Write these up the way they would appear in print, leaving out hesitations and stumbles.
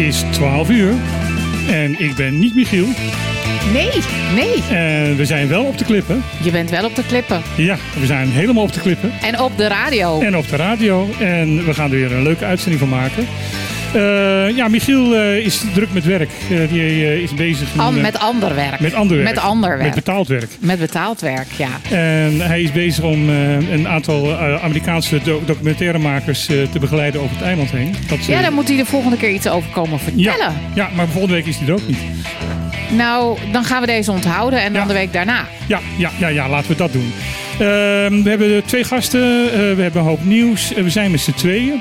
is 12 uur en ik ben niet Michiel. Nee. En we zijn wel op de klippen. Je bent wel op de klippen. Ja, we zijn helemaal op de klippen. En op de radio. En we gaan er weer een leuke uitzending van maken. Michiel is druk met werk. Die is bezig met ander werk. Met betaald werk. Met betaald werk, ja. En hij is bezig om een aantal Amerikaanse documentairemakers te begeleiden over het eiland heen. Daar moet hij de volgende keer iets over komen vertellen. Ja, maar volgende week is hij er ook niet. Nou, dan gaan we deze onthouden en dan de week daarna. Ja, laten we dat doen. We hebben 2 gasten, we hebben een hoop nieuws. We zijn met z'n tweeën.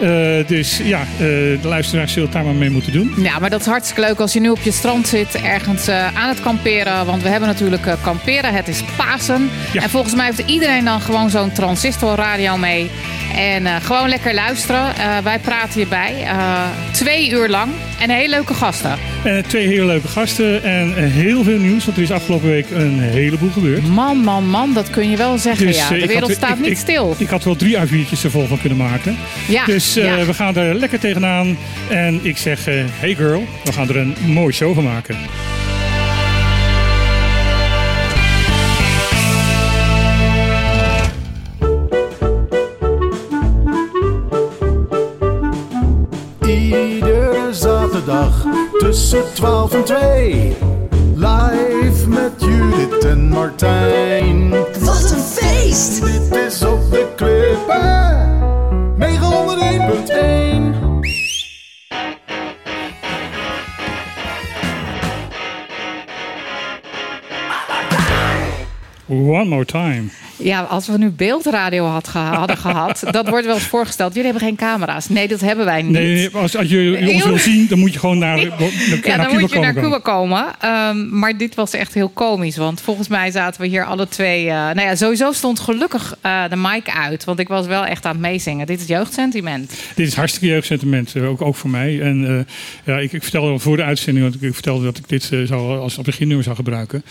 De luisteraars zullen het daar maar mee moeten doen. Ja, maar dat is hartstikke leuk als je nu op je strand zit, ergens aan het kamperen. Want we hebben natuurlijk kamperen, het is Pasen. Ja. En volgens mij heeft iedereen dan gewoon zo'n transistorradio mee. En gewoon lekker luisteren. Wij praten hierbij 2 uur lang. En hele leuke gasten. 2 hele leuke gasten en heel veel nieuws. Want er is afgelopen week een heleboel gebeurd. Man, dat kun je wel zeggen. Dus, de wereld staat niet stil. Ik had wel 3 A4'tjes er vol van kunnen maken. Ja, dus we gaan er lekker tegenaan. En ik zeg, hey girl, we gaan er een mooie show van maken. Zaterdag tussen 12 en 2. Live met Judith en Martijn. Wat een feest! Dit is op de klippen 901.1. One more time. Ja, als we nu beeldradio hadden gehad, dat wordt wel eens voorgesteld. Jullie hebben geen camera's. Nee, dat hebben wij niet. Nee, als je ons wil zien, dan moet je gewoon naar Cuba komen. Maar dit was echt heel komisch. Want volgens mij zaten we hier alle twee... sowieso stond gelukkig de mic uit. Want ik was wel echt aan het meezingen. Dit is jeugdsentiment. Dit is hartstikke jeugdsentiment. Ook voor mij. En ik vertelde al voor de uitzending... want ik vertelde dat ik dit als beginnummer zou gebruiken.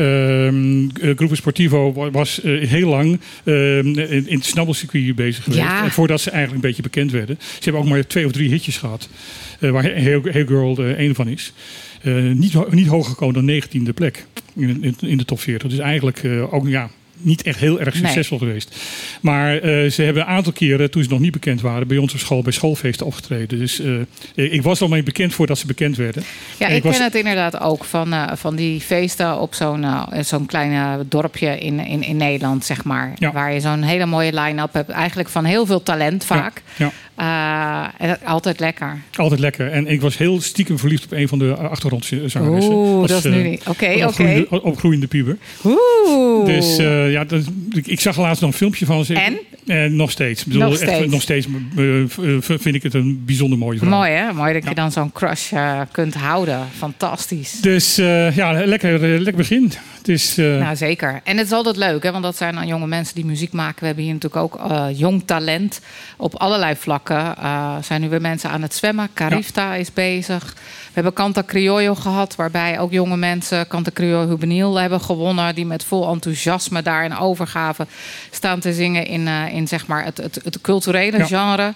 Grupo Sportivo was heel lang in het snabbelcircuit bezig geweest. Ja. Voordat ze eigenlijk een beetje bekend werden. Ze hebben ook maar 2 of 3 hitjes gehad. Waar Hey Girl een van is. Niet hoger gekomen dan 19e plek in de top 40. Dus eigenlijk niet echt heel erg succesvol geweest. Maar ze hebben een aantal keren, toen ze nog niet bekend waren... bij ons op school, bij schoolfeesten opgetreden. Dus ik was al mee bekend voordat ze bekend werden. Ja, ik ken het inderdaad ook van die feesten op zo'n klein dorpje in Nederland, zeg maar. Ja. Waar je zo'n hele mooie line-up hebt. Eigenlijk van heel veel talent vaak. Ja. Altijd lekker. Altijd lekker. En ik was heel stiekem verliefd op een van de achtergrondzangeressen. Oeh, dat is nu niet. Oké. Opgroeiende puber. Oeh. Dus ik zag laatst nog een filmpje van ze. En nog steeds. Nog steeds vind ik het een bijzonder mooie vrouw. Mooi hè? Mooi dat je dan zo'n crush kunt houden. Fantastisch. Dus lekker begin. Nou zeker. En het is altijd leuk, hè? Want dat zijn dan jonge mensen die muziek maken. We hebben hier natuurlijk ook jong talent op allerlei vlakken. Zijn nu weer mensen aan het zwemmen. Carifta is bezig. We hebben Canta Criollo gehad, waarbij ook jonge mensen Canta Criollo Juvenil hebben gewonnen. Die met vol enthousiasme daar in overgave staan te zingen in zeg maar het culturele genre.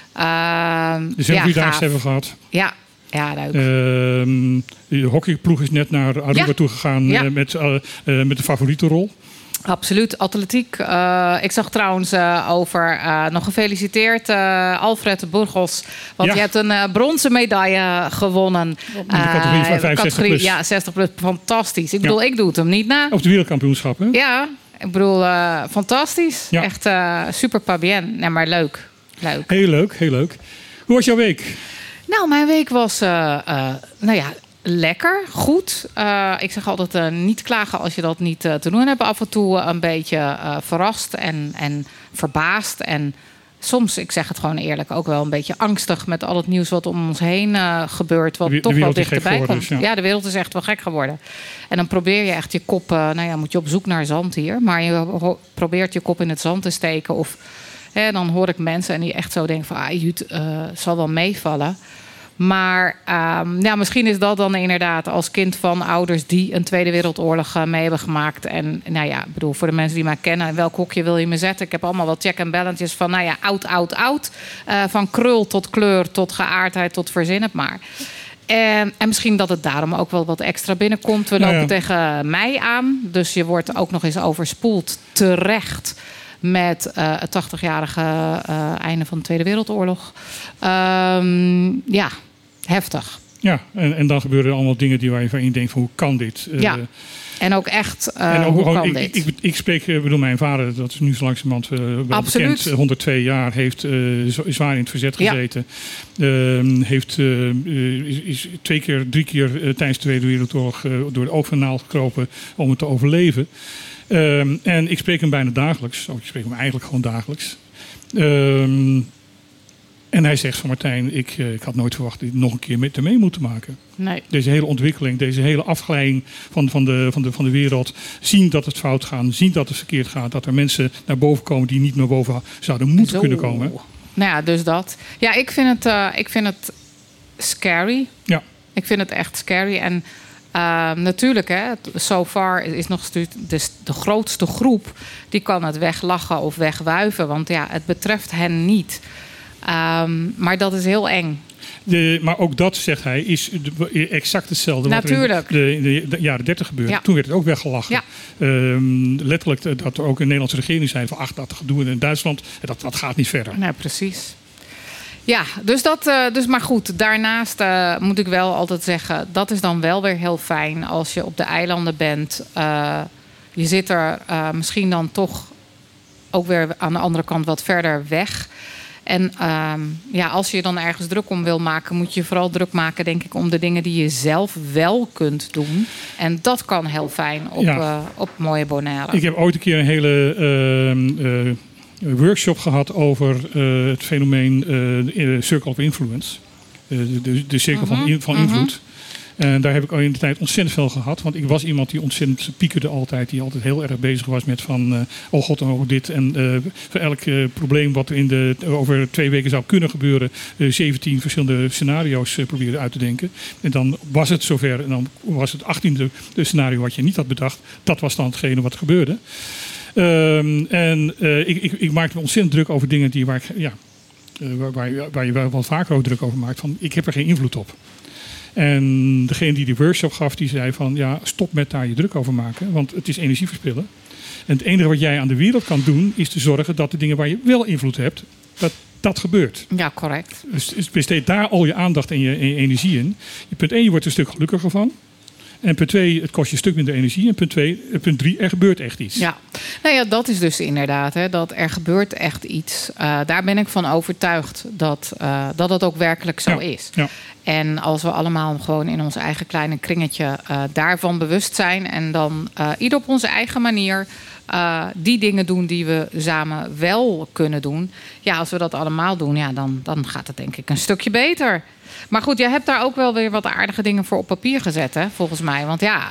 De Vierdaagse hebben we gehad. Ja, leuk. De hockeyploeg is net naar Aruba toe gegaan met de favoriete rol. Absoluut, atletiek. Ik zag trouwens nog gefeliciteerd Alfred Burgos. Want je hebt een bronzen medaille gewonnen. In de categorie van 65 plus. Ja, 60 plus. Fantastisch. Ik bedoel, ik doe het hem niet na. Op de wereldkampioenschappen. Ja, ik bedoel, fantastisch. Ja. Echt super pas bien. Nee, maar leuk. Heel leuk. Hoe was jouw week? Nou, mijn week was... lekker, goed. Ik zeg altijd niet klagen als je dat niet te doen hebt. Af en toe een beetje verrast en verbaasd. En soms, ik zeg het gewoon eerlijk, ook wel een beetje angstig... met al het nieuws wat om ons heen gebeurt. Wat toch wel dichterbij komt. Dus, ja, de wereld is echt wel gek geworden. En dan probeer je echt je kop... moet je op zoek naar zand hier. Maar je probeert je kop in het zand te steken. Of dan hoor ik mensen en die echt zo denken van... Jut, zal wel meevallen... Maar misschien is dat dan inderdaad als kind van ouders die een Tweede Wereldoorlog mee hebben gemaakt. En ik bedoel, voor de mensen die mij kennen, in welk hokje wil je me zetten? Ik heb allemaal wat check en balances van, oud. Van krul tot kleur, tot geaardheid, tot verzin het maar. En misschien dat het daarom ook wel wat extra binnenkomt. We lopen tegen mei aan, dus je wordt ook nog eens overspoeld terecht met het 80-jarige einde van de Tweede Wereldoorlog. Heftig. Ja, en dan gebeuren er allemaal dingen waar je van in denkt van hoe kan dit? En ook echt, hoe kan dit? Ik spreek, mijn vader, dat is nu zo langzamerhand wel bekend, 102 jaar, heeft zwaar in het verzet gezeten. Is 3 keer tijdens de Tweede Wereldoorlog door de oogvennaal gekropen om het te overleven. En ik spreek hem bijna dagelijks. Ik spreek hem eigenlijk gewoon dagelijks. En hij zegt van Martijn, ik had nooit verwacht dit nog een keer mee moeten maken. Nee. Deze hele ontwikkeling, deze hele afgeleiding van de wereld. Zien dat het fout gaat, zien dat het verkeerd gaat. Dat er mensen naar boven komen die niet naar boven zouden moeten kunnen komen. Nou ja, dus dat. Ja, ik vind het scary. Ja. Ik vind het echt scary. En natuurlijk, so far is nog de grootste groep die kan het weglachen of wegwuiven. Want het betreft hen niet. Maar dat is heel eng. Maar ook dat, zegt hij, is exact hetzelfde Natuurlijk. wat er in de jaren 30 gebeurde. Ja. Toen werd het ook weggelachen. Ja. Letterlijk dat er ook een Nederlandse regering zei van dat gedoe in Duitsland, dat gaat niet verder. Nee, precies. Ja, dus maar goed. Daarnaast moet ik wel altijd zeggen, dat is dan wel weer heel fijn als je op de eilanden bent. Je zit er misschien dan toch ook weer aan de andere kant wat verder weg. En als je je dan ergens druk om wil maken, moet je vooral druk maken, denk ik, om de dingen die je zelf wel kunt doen. En dat kan heel fijn op mooie Bonaire. Ik heb ooit een keer een hele workshop gehad over het fenomeen Circle of Influence. De cirkel van invloed. En daar heb ik al in de tijd ontzettend veel gehad. Want ik was iemand die ontzettend piekerde altijd. Die altijd heel erg bezig was met van oh god en oh dit. En voor elk probleem wat er over 2 weken zou kunnen gebeuren. 17 verschillende scenario's probeerde uit te denken. En dan was het zover. En dan was het 18e scenario wat je niet had bedacht. Dat was dan hetgene wat gebeurde. Ik maakte me ontzettend druk over dingen waar je wel wat vaker ook druk over maakt. Van ik heb er geen invloed op. En degene die de workshop gaf, die zei van stop met daar je druk over maken. Want het is energie verspillen. En het enige wat jij aan de wereld kan doen, is te zorgen dat de dingen waar je wel invloed hebt, dat gebeurt. Ja, correct. Dus besteed daar al je aandacht en je energie in. Punt 1, je wordt er een stuk gelukkiger van. En punt 2, het kost je een stuk minder energie. En punt 3, er gebeurt echt iets. Ja, dat is dus inderdaad. Dat er gebeurt echt iets. Daar ben ik van overtuigd dat het ook werkelijk zo is. Ja. En als we allemaal gewoon in ons eigen kleine kringetje daarvan bewust zijn. En dan ieder op onze eigen manier die dingen doen die we samen wel kunnen doen. Ja, als we dat allemaal doen, dan gaat het denk ik een stukje beter. Maar goed, jij hebt daar ook wel weer wat aardige dingen voor op papier gezet, hè, volgens mij. Want Ja.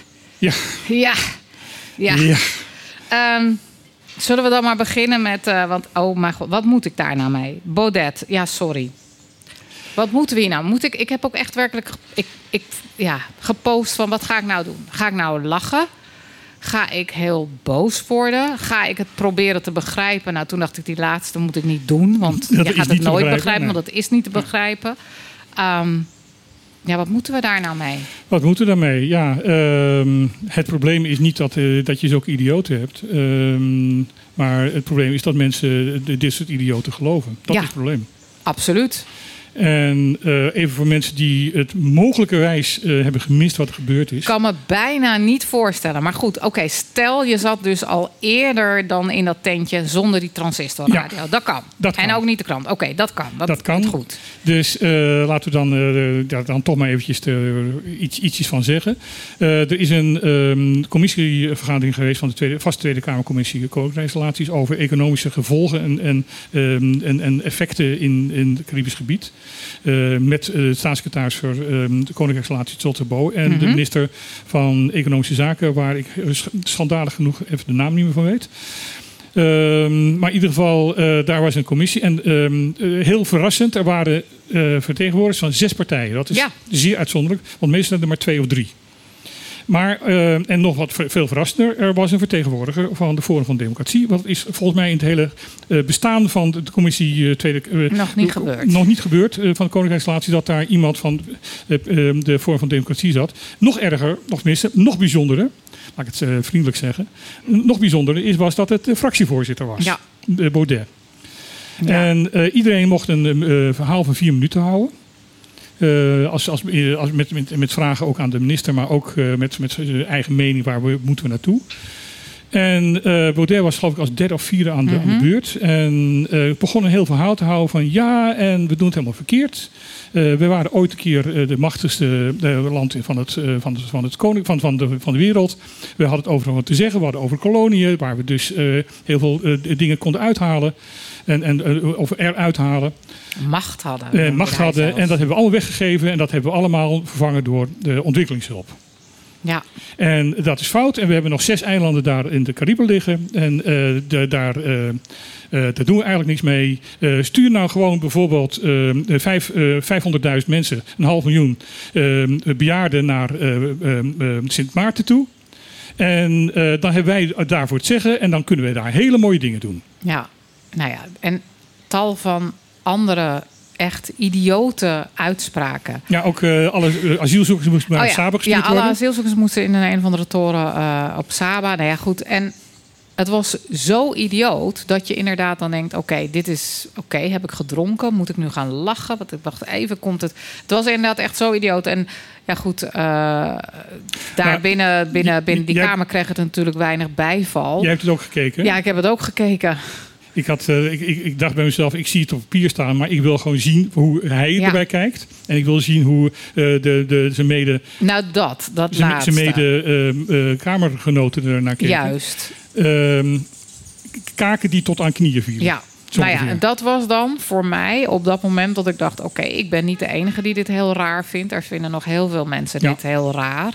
Zullen we dan maar beginnen met... want, oh mijn god, wat moet ik daar nou mee? Baudet, sorry. Wat moeten we hier nou? Ik heb ook echt werkelijk gepost van wat ga ik nou doen? Ga ik nou lachen? Ga ik heel boos worden? Ga ik het proberen te begrijpen? Nou, toen dacht ik, die laatste moet ik niet doen. Want je gaat het nooit begrijpen, want dat is niet te begrijpen. Wat moeten we daar nou mee? Wat moeten we daarmee? Ja, het probleem is niet dat je zulke idioten hebt. Maar het probleem is dat mensen dit soort idioten geloven. Dat is het probleem. Absoluut. En even voor mensen die het mogelijkerwijs hebben gemist wat er gebeurd is. Ik kan me bijna niet voorstellen. Maar goed, oké, stel je zat dus al eerder dan in dat tentje zonder die transistorradio. Ja, dat kan. En ook niet de krant. Oké, dat kan. Dat kan. Goed. Dus laten we dan toch maar eventjes ietsjes van zeggen. Er is een commissievergadering geweest van de vaste Tweede Kamercommissie Koninkrijksrelaties over economische gevolgen en effecten in het Caribisch gebied. Met de staatssecretaris voor de Koninkrijksrelaties Zolterbo en de minister van Economische Zaken, waar ik schandalig genoeg even de naam niet meer van weet. Maar in ieder geval, daar was een commissie. En heel verrassend, er waren vertegenwoordigers van 6 partijen. Dat is zeer uitzonderlijk, want meestal zijn er maar 2 of 3. Maar, en nog wat veel verrassender, er was een vertegenwoordiger van de Forum van Democratie. Wat is volgens mij in het hele bestaan van de commissie nog niet gebeurd van de Koninkrijksrelatie, dat daar iemand van de Forum van Democratie zat. Nog erger, nog bijzonderer, laat ik het vriendelijk zeggen, nog bijzonderder was dat het de fractievoorzitter was, Baudet. Ja. En iedereen mocht een verhaal van 4 minuten houden. Met vragen ook aan de minister, maar ook met zijn eigen mening, moeten we naartoe. En Baudet was geloof ik als 3e of 4e aan de beurt. En begon een heel verhaal te houden van en we doen het helemaal verkeerd. We waren ooit een keer de machtigste land van de wereld. We hadden het overal wat te zeggen. We hadden over koloniën, waar we dus heel veel dingen konden uithalen. Of eruit halen. Macht hadden. En dat hebben we allemaal weggegeven. En dat hebben we allemaal vervangen door de ontwikkelingshulp. Ja. En dat is fout. En we hebben nog 6 eilanden daar in de Cariben liggen. En daar doen we eigenlijk niks mee. Stuur nou gewoon bijvoorbeeld 500.000 mensen, 500.000 bejaarden naar Sint Maarten toe. En dan hebben wij daarvoor het zeggen. En dan kunnen we daar hele mooie dingen doen. Ja, nou ja. En tal van andere echt idiote uitspraken. Ja, ook alle asielzoekers moesten naar Saba gestuurd worden. Ja, alle asielzoekers moesten in een of andere toren op Saba. Nou ja, goed. En het was zo idioot dat je inderdaad dan denkt, dit is heb ik gedronken? Moet ik nu gaan lachen? Want ik dacht, even komt het. Het was inderdaad echt zo idioot. En ja, goed, binnen die kamer kreeg het natuurlijk weinig bijval. Jij hebt het ook gekeken? Ja, ik heb het ook gekeken. Ik dacht bij mezelf, ik zie het op papier staan, maar ik wil gewoon zien hoe hij erbij kijkt. En ik wil zien hoe zijn mede... Nou, zijn mede kamergenoten er naar keken. Juist. Kaken die tot aan knieën vielen. Ja. Nou ja, en dat was dan voor mij op dat moment dat ik dacht, ik ben niet de enige die dit heel raar vindt. Er vinden nog heel veel mensen dit heel raar.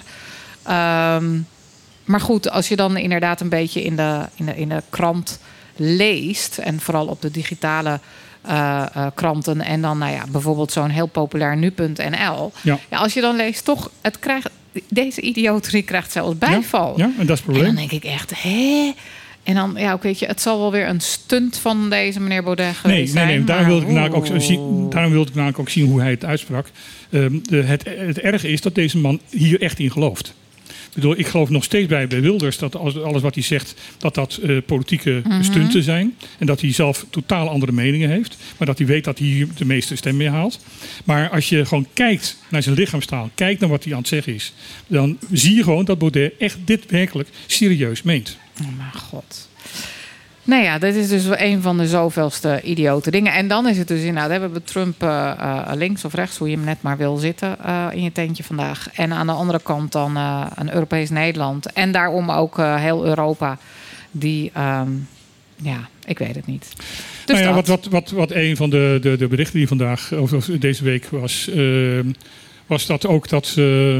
Maar goed, als je dan inderdaad een beetje in de krant leest, en vooral op de digitale kranten, en dan bijvoorbeeld zo'n heel populair nu.nl. Ja, als je dan leest, toch, deze idioterie krijgt zelfs bijval. Ja, en dat is het probleem. En dan denk ik echt, En dan, weet je, het zal wel weer een stunt van deze meneer Baudet geweest zijn. Nee, daarom wilde ik namelijk ook zien hoe hij het uitsprak. Het erge is dat deze man hier echt in gelooft. Ik geloof nog steeds bij Wilders dat alles wat hij zegt, dat politieke stunten zijn. En dat hij zelf totaal andere meningen heeft. Maar dat hij weet dat hij hier de meeste stem mee haalt. Maar als je gewoon kijkt naar zijn lichaamstaal, kijkt naar wat hij aan het zeggen is, dan zie je gewoon dat Baudet echt dit werkelijk serieus meent. Oh mijn god. Nou ja, dit is dus een van de zoveelste idiote dingen. En dan is het dus inderdaad, we hebben Trump links of rechts, hoe je hem net maar wil zitten in je tentje vandaag. En aan de andere kant dan een Europees Nederland. En daarom ook heel Europa. Die, ik weet het niet. Dus wat een van de berichten die vandaag, of deze week was dat ook dat...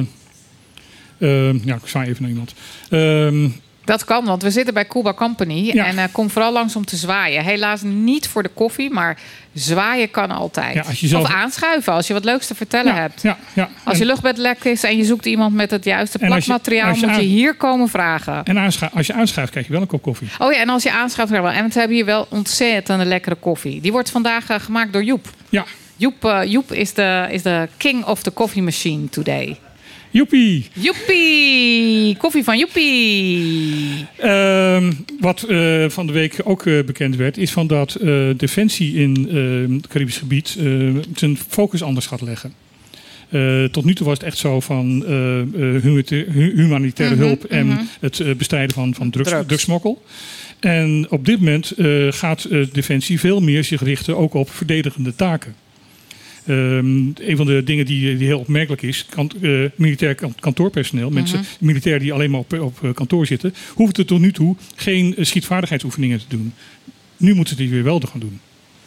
ik zwaai even naar iemand. Dat kan, want we zitten bij Cuba Company. Ja. En kom vooral langs om te zwaaien. Helaas niet voor de koffie, maar zwaaien kan altijd. Ja, of aanschuiven als je wat leuks te vertellen hebt. Ja. Als je luchtbed lek is en je zoekt iemand met het juiste plakmateriaal, moet je hier komen vragen. En als je aanschuift, krijg je wel een kop koffie. Oh ja, en als je aanschuift, krijg je wel. En we hebben hier wel ontzettend lekkere koffie. Die wordt vandaag gemaakt door Joep. Ja. Joep is de king of the coffee machine today. Joepie! Joepie! Koffie van Joepie! Wat van de week ook bekend werd, is van dat Defensie in het Caribisch gebied zijn focus anders gaat leggen. Tot nu toe was het echt zo van humanitaire hulp en het bestrijden van drugsmokkel. En op dit moment gaat Defensie veel meer zich richten ook op verdedigende taken. Een van de dingen die heel opmerkelijk is, militair kantoorpersoneel, militairen die alleen maar op kantoor zitten, hoeven er tot nu toe geen schietvaardigheidsoefeningen te doen. Nu moeten ze die weer wel gaan doen.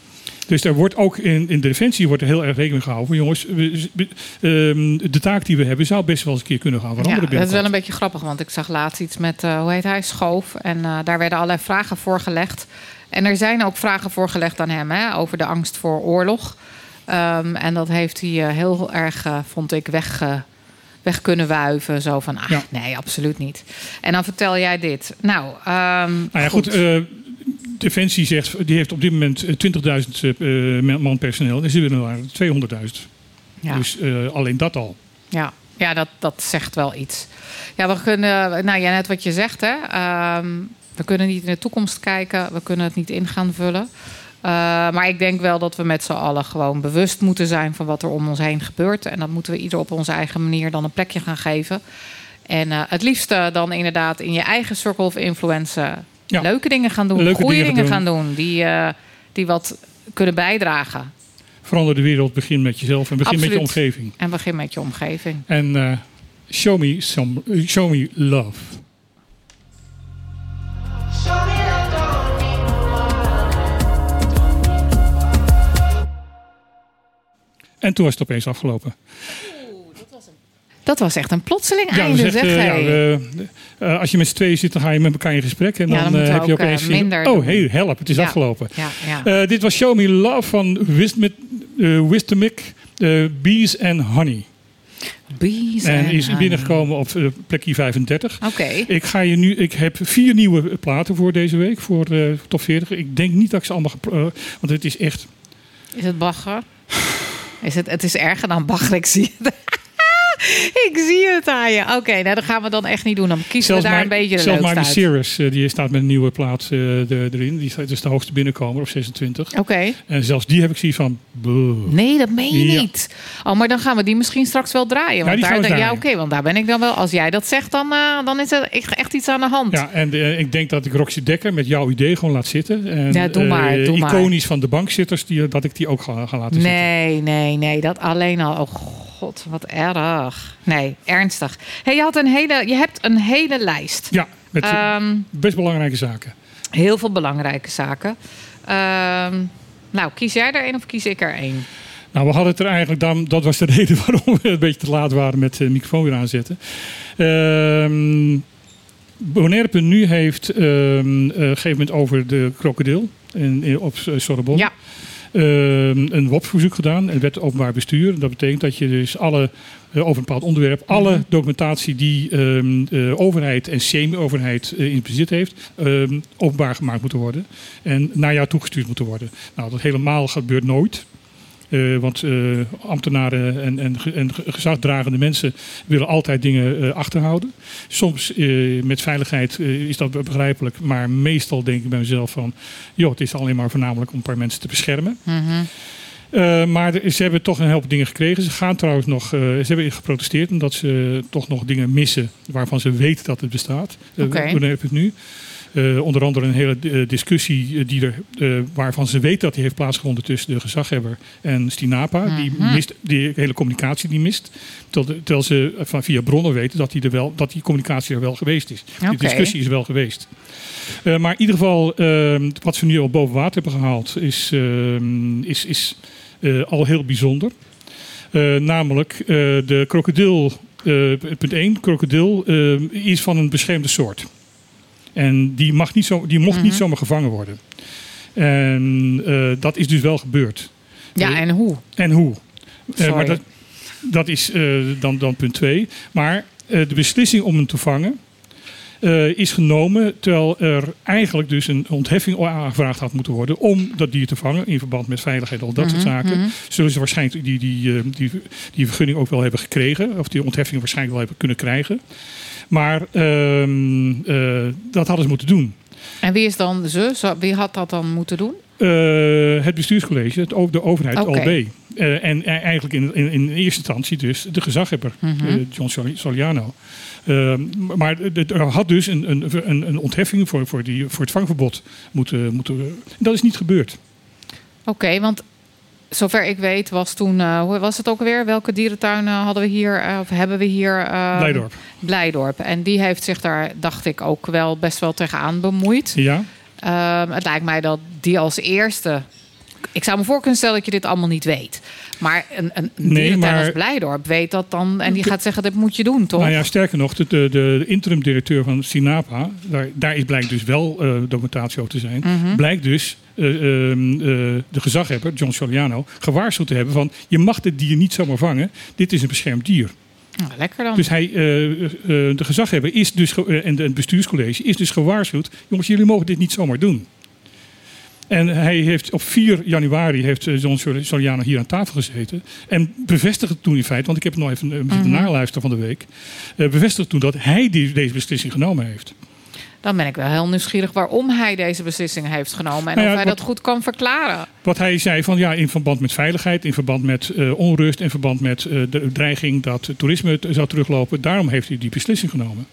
Dus er wordt ook in de Defensie wordt er heel erg rekening gehouden van jongens, de taak die we hebben zou best wel eens een keer kunnen gaan veranderen. Ja, dat is wel een beetje grappig, want ik zag laatst iets met, hoe heet hij, Schoof. En daar werden allerlei vragen voorgelegd. En er zijn ook vragen voorgelegd aan hem over de angst voor oorlog. En dat heeft hij heel erg, vond ik, weg kunnen wuiven. Zo van, nee, absoluut niet. En dan vertel jij dit. Nou ja, goed. Defensie zegt, die heeft op dit moment 20.000 man personeel. En ze willen er 200.000. Ja. Dus alleen dat al. Ja, dat zegt wel iets. Ja, we kunnen, nou ja, net wat je zegt, hè. We kunnen niet in de toekomst kijken. We kunnen het niet in gaan vullen. Maar ik denk wel dat we met z'n allen gewoon bewust moeten zijn van wat er om ons heen gebeurt. En dat moeten we ieder op onze eigen manier dan een plekje gaan geven. En het liefste dan inderdaad in je eigen circle of influence leuke dingen gaan doen. Goede dingen gaan doen. Die wat kunnen bijdragen. Verander de wereld, begin met jezelf en begin met je omgeving. En begin met je omgeving. En show me love. En toen was het opeens afgelopen. Dat was echt een plotseling einde, als je met z'n tweeën zit, dan ga je met elkaar in gesprek. En dan heb je opeens help, het is afgelopen. Ja. Dit was Show Me Love van Wisdamic, Bees and Honey. En is binnengekomen op plekje 35. Okay. Ik heb 4 nieuwe platen voor deze week, voor top 40. Ik denk niet dat ik ze allemaal want het is echt... Is het bagger? Het is erger dan bagger, ik zie het. Ik zie het aan je. Oké, nou, dat gaan we dan echt niet doen. Dan kiezen we daar een beetje de leukste uit. Zelfs Miley Cyrus, die staat met een nieuwe plaat erin. Die is de hoogste binnenkomer op 26. Oké. En zelfs die heb ik zoiets van... Nee, dat meen je niet. Oh, maar dan gaan we die misschien straks wel draaien. Want oké, want daar ben ik dan wel... Als jij dat zegt, dan is er echt iets aan de hand. Ja, en ik denk dat ik Roxy Dekker met jouw idee gewoon laat zitten. En, ja, doe maar. Iconisch van de bankzitters, dat ik die ook ga laten zitten. Nee. Dat alleen al... Oh, God, wat erg. Nee, ernstig. Hey, je hebt een hele lijst. Ja, met best belangrijke zaken. Heel veel belangrijke zaken. Nou, kies jij er één of kies ik er één? Nou, we hadden het er eigenlijk... Dat was de reden waarom we een beetje te laat waren met de microfoon weer aanzetten. Bonaire.nu heeft een gegeven moment over de krokodil op Sorbonne. Ja. Een WOP-verzoek gedaan. En wet openbaar bestuur. Dat betekent dat je dus over een bepaald onderwerp... alle documentatie die overheid en semi-overheid in bezit heeft... openbaar gemaakt moeten worden. En naar jou toegestuurd moeten worden. Nou, dat helemaal gebeurt nooit. Want ambtenaren en gezagdragende mensen willen altijd dingen achterhouden. Soms met veiligheid is dat begrijpelijk. Maar meestal denk ik bij mezelf van... joh, het is alleen maar voornamelijk om een paar mensen te beschermen. Mm-hmm. Maar ze hebben toch een heleboel dingen gekregen. Ze gaan trouwens nog... ze hebben geprotesteerd omdat ze toch nog dingen missen... waarvan ze weten dat het bestaat. Nu. Onder andere een hele discussie waarvan ze weten dat die heeft plaatsgevonden tussen de gezaghebber en Stinapa. Mm-hmm. Die hele communicatie die mist. Terwijl ze via bronnen weten dat die communicatie er wel geweest is. Okay. Die discussie is wel geweest. Maar in ieder geval, wat ze nu al boven water hebben gehaald, is al heel bijzonder. Namelijk de krokodil, punt 1, krokodil is van een beschermde soort. En die mocht niet zomaar gevangen worden. En dat is dus wel gebeurd. Ja, en hoe? Maar dat is dan punt 2. Maar de beslissing om hem te vangen is genomen... terwijl er eigenlijk dus een ontheffing aangevraagd had moeten worden... om dat dier te vangen in verband met veiligheid en al dat soort zaken. Mm-hmm. Zullen ze waarschijnlijk die vergunning ook wel hebben gekregen... of die ontheffing waarschijnlijk wel hebben kunnen krijgen... Maar dat hadden ze moeten doen. En wie is dan wie had dat dan moeten doen? Het bestuurscollege, de overheid, OLB. En eigenlijk in eerste instantie dus de gezaghebber, John Soliano. Maar er had dus een ontheffing voor het vangverbod moeten. Dat is niet gebeurd. Oké, want... Zover ik weet was toen... hoe was het ook alweer? Welke dierentuin hebben we hier? Blijdorp. En die heeft zich daar, dacht ik, ook wel best wel tegenaan bemoeid. Ja. Het lijkt mij dat die als eerste Ik zou me voor kunnen stellen dat je dit allemaal niet weet. Maar een dierentuin als Blijdorp weet dat dan. En die gaat zeggen, dit moet je doen, toch? Nou ja, sterker nog, de interim-directeur van Sinapa... daar blijkt dus wel documentatie over te zijn. Blijkt dus de gezaghebber, John Soliano... gewaarschuwd te hebben van... je mag dit dier niet zomaar vangen. Dit is een beschermd dier. Nou, lekker dan. Dus de gezaghebber is dus, en het bestuurscollege is dus gewaarschuwd... jongens, jullie mogen dit niet zomaar doen. En hij heeft op 4 januari heeft John Soliano hier aan tafel gezeten. En bevestigde toen in feite, want ik heb het nog even zitten naluisteren van de week. Bevestigde toen dat hij deze beslissing genomen heeft. Dan ben ik wel heel nieuwsgierig waarom hij deze beslissing heeft genomen. En of hij dat goed kan verklaren. Wat hij zei van in verband met veiligheid, in verband met onrust, in verband met de dreiging dat toerisme zou teruglopen. Daarom heeft hij die beslissing genomen.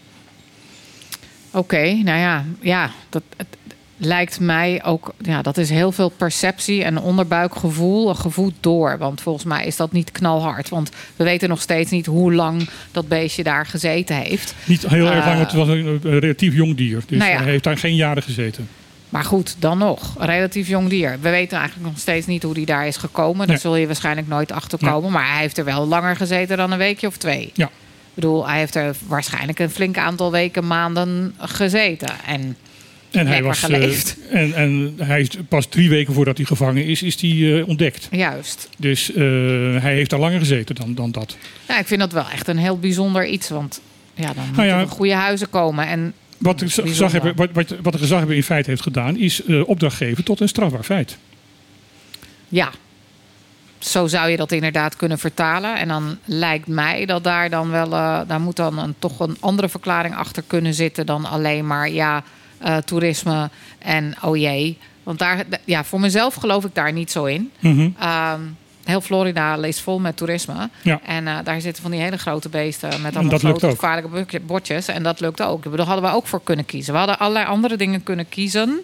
Oké, nou ja, dat lijkt mij ook, dat is heel veel perceptie en onderbuikgevoel gevoed door. Want volgens mij is dat niet knalhard. Want we weten nog steeds niet hoe lang dat beestje daar gezeten heeft. Niet heel erg lang, want het was een relatief jong dier. Dus hij heeft daar geen jaren gezeten. Maar goed, dan nog. Een relatief jong dier. We weten eigenlijk nog steeds niet hoe die daar is gekomen. Daar zul je waarschijnlijk nooit achter komen. Maar hij heeft er wel langer gezeten dan een weekje of 2. Ja. Ik bedoel, hij heeft er waarschijnlijk een flink aantal weken, maanden gezeten. En hij was geleefd. En hij is pas 3 weken voordat hij gevangen is hij ontdekt. Juist. Dus hij heeft daar langer gezeten dan dat. Ja, ik vind dat wel echt een heel bijzonder iets. Want dan moeten er goede huizen komen. En wat de gezaghebber in feite heeft gedaan, is opdracht geven tot een strafbaar feit. Ja. Zo zou je dat inderdaad kunnen vertalen. En dan lijkt mij dat daar dan wel... daar moet dan toch een andere verklaring achter kunnen zitten dan alleen maar... toerisme en oh jee. Want daar, voor mezelf geloof ik daar niet zo in. Heel Florida is vol met toerisme. Ja. En daar zitten van die hele grote beesten met allemaal grote gevaarlijke bordjes. En dat lukt ook. Daar hadden we ook voor kunnen kiezen. We hadden allerlei andere dingen kunnen kiezen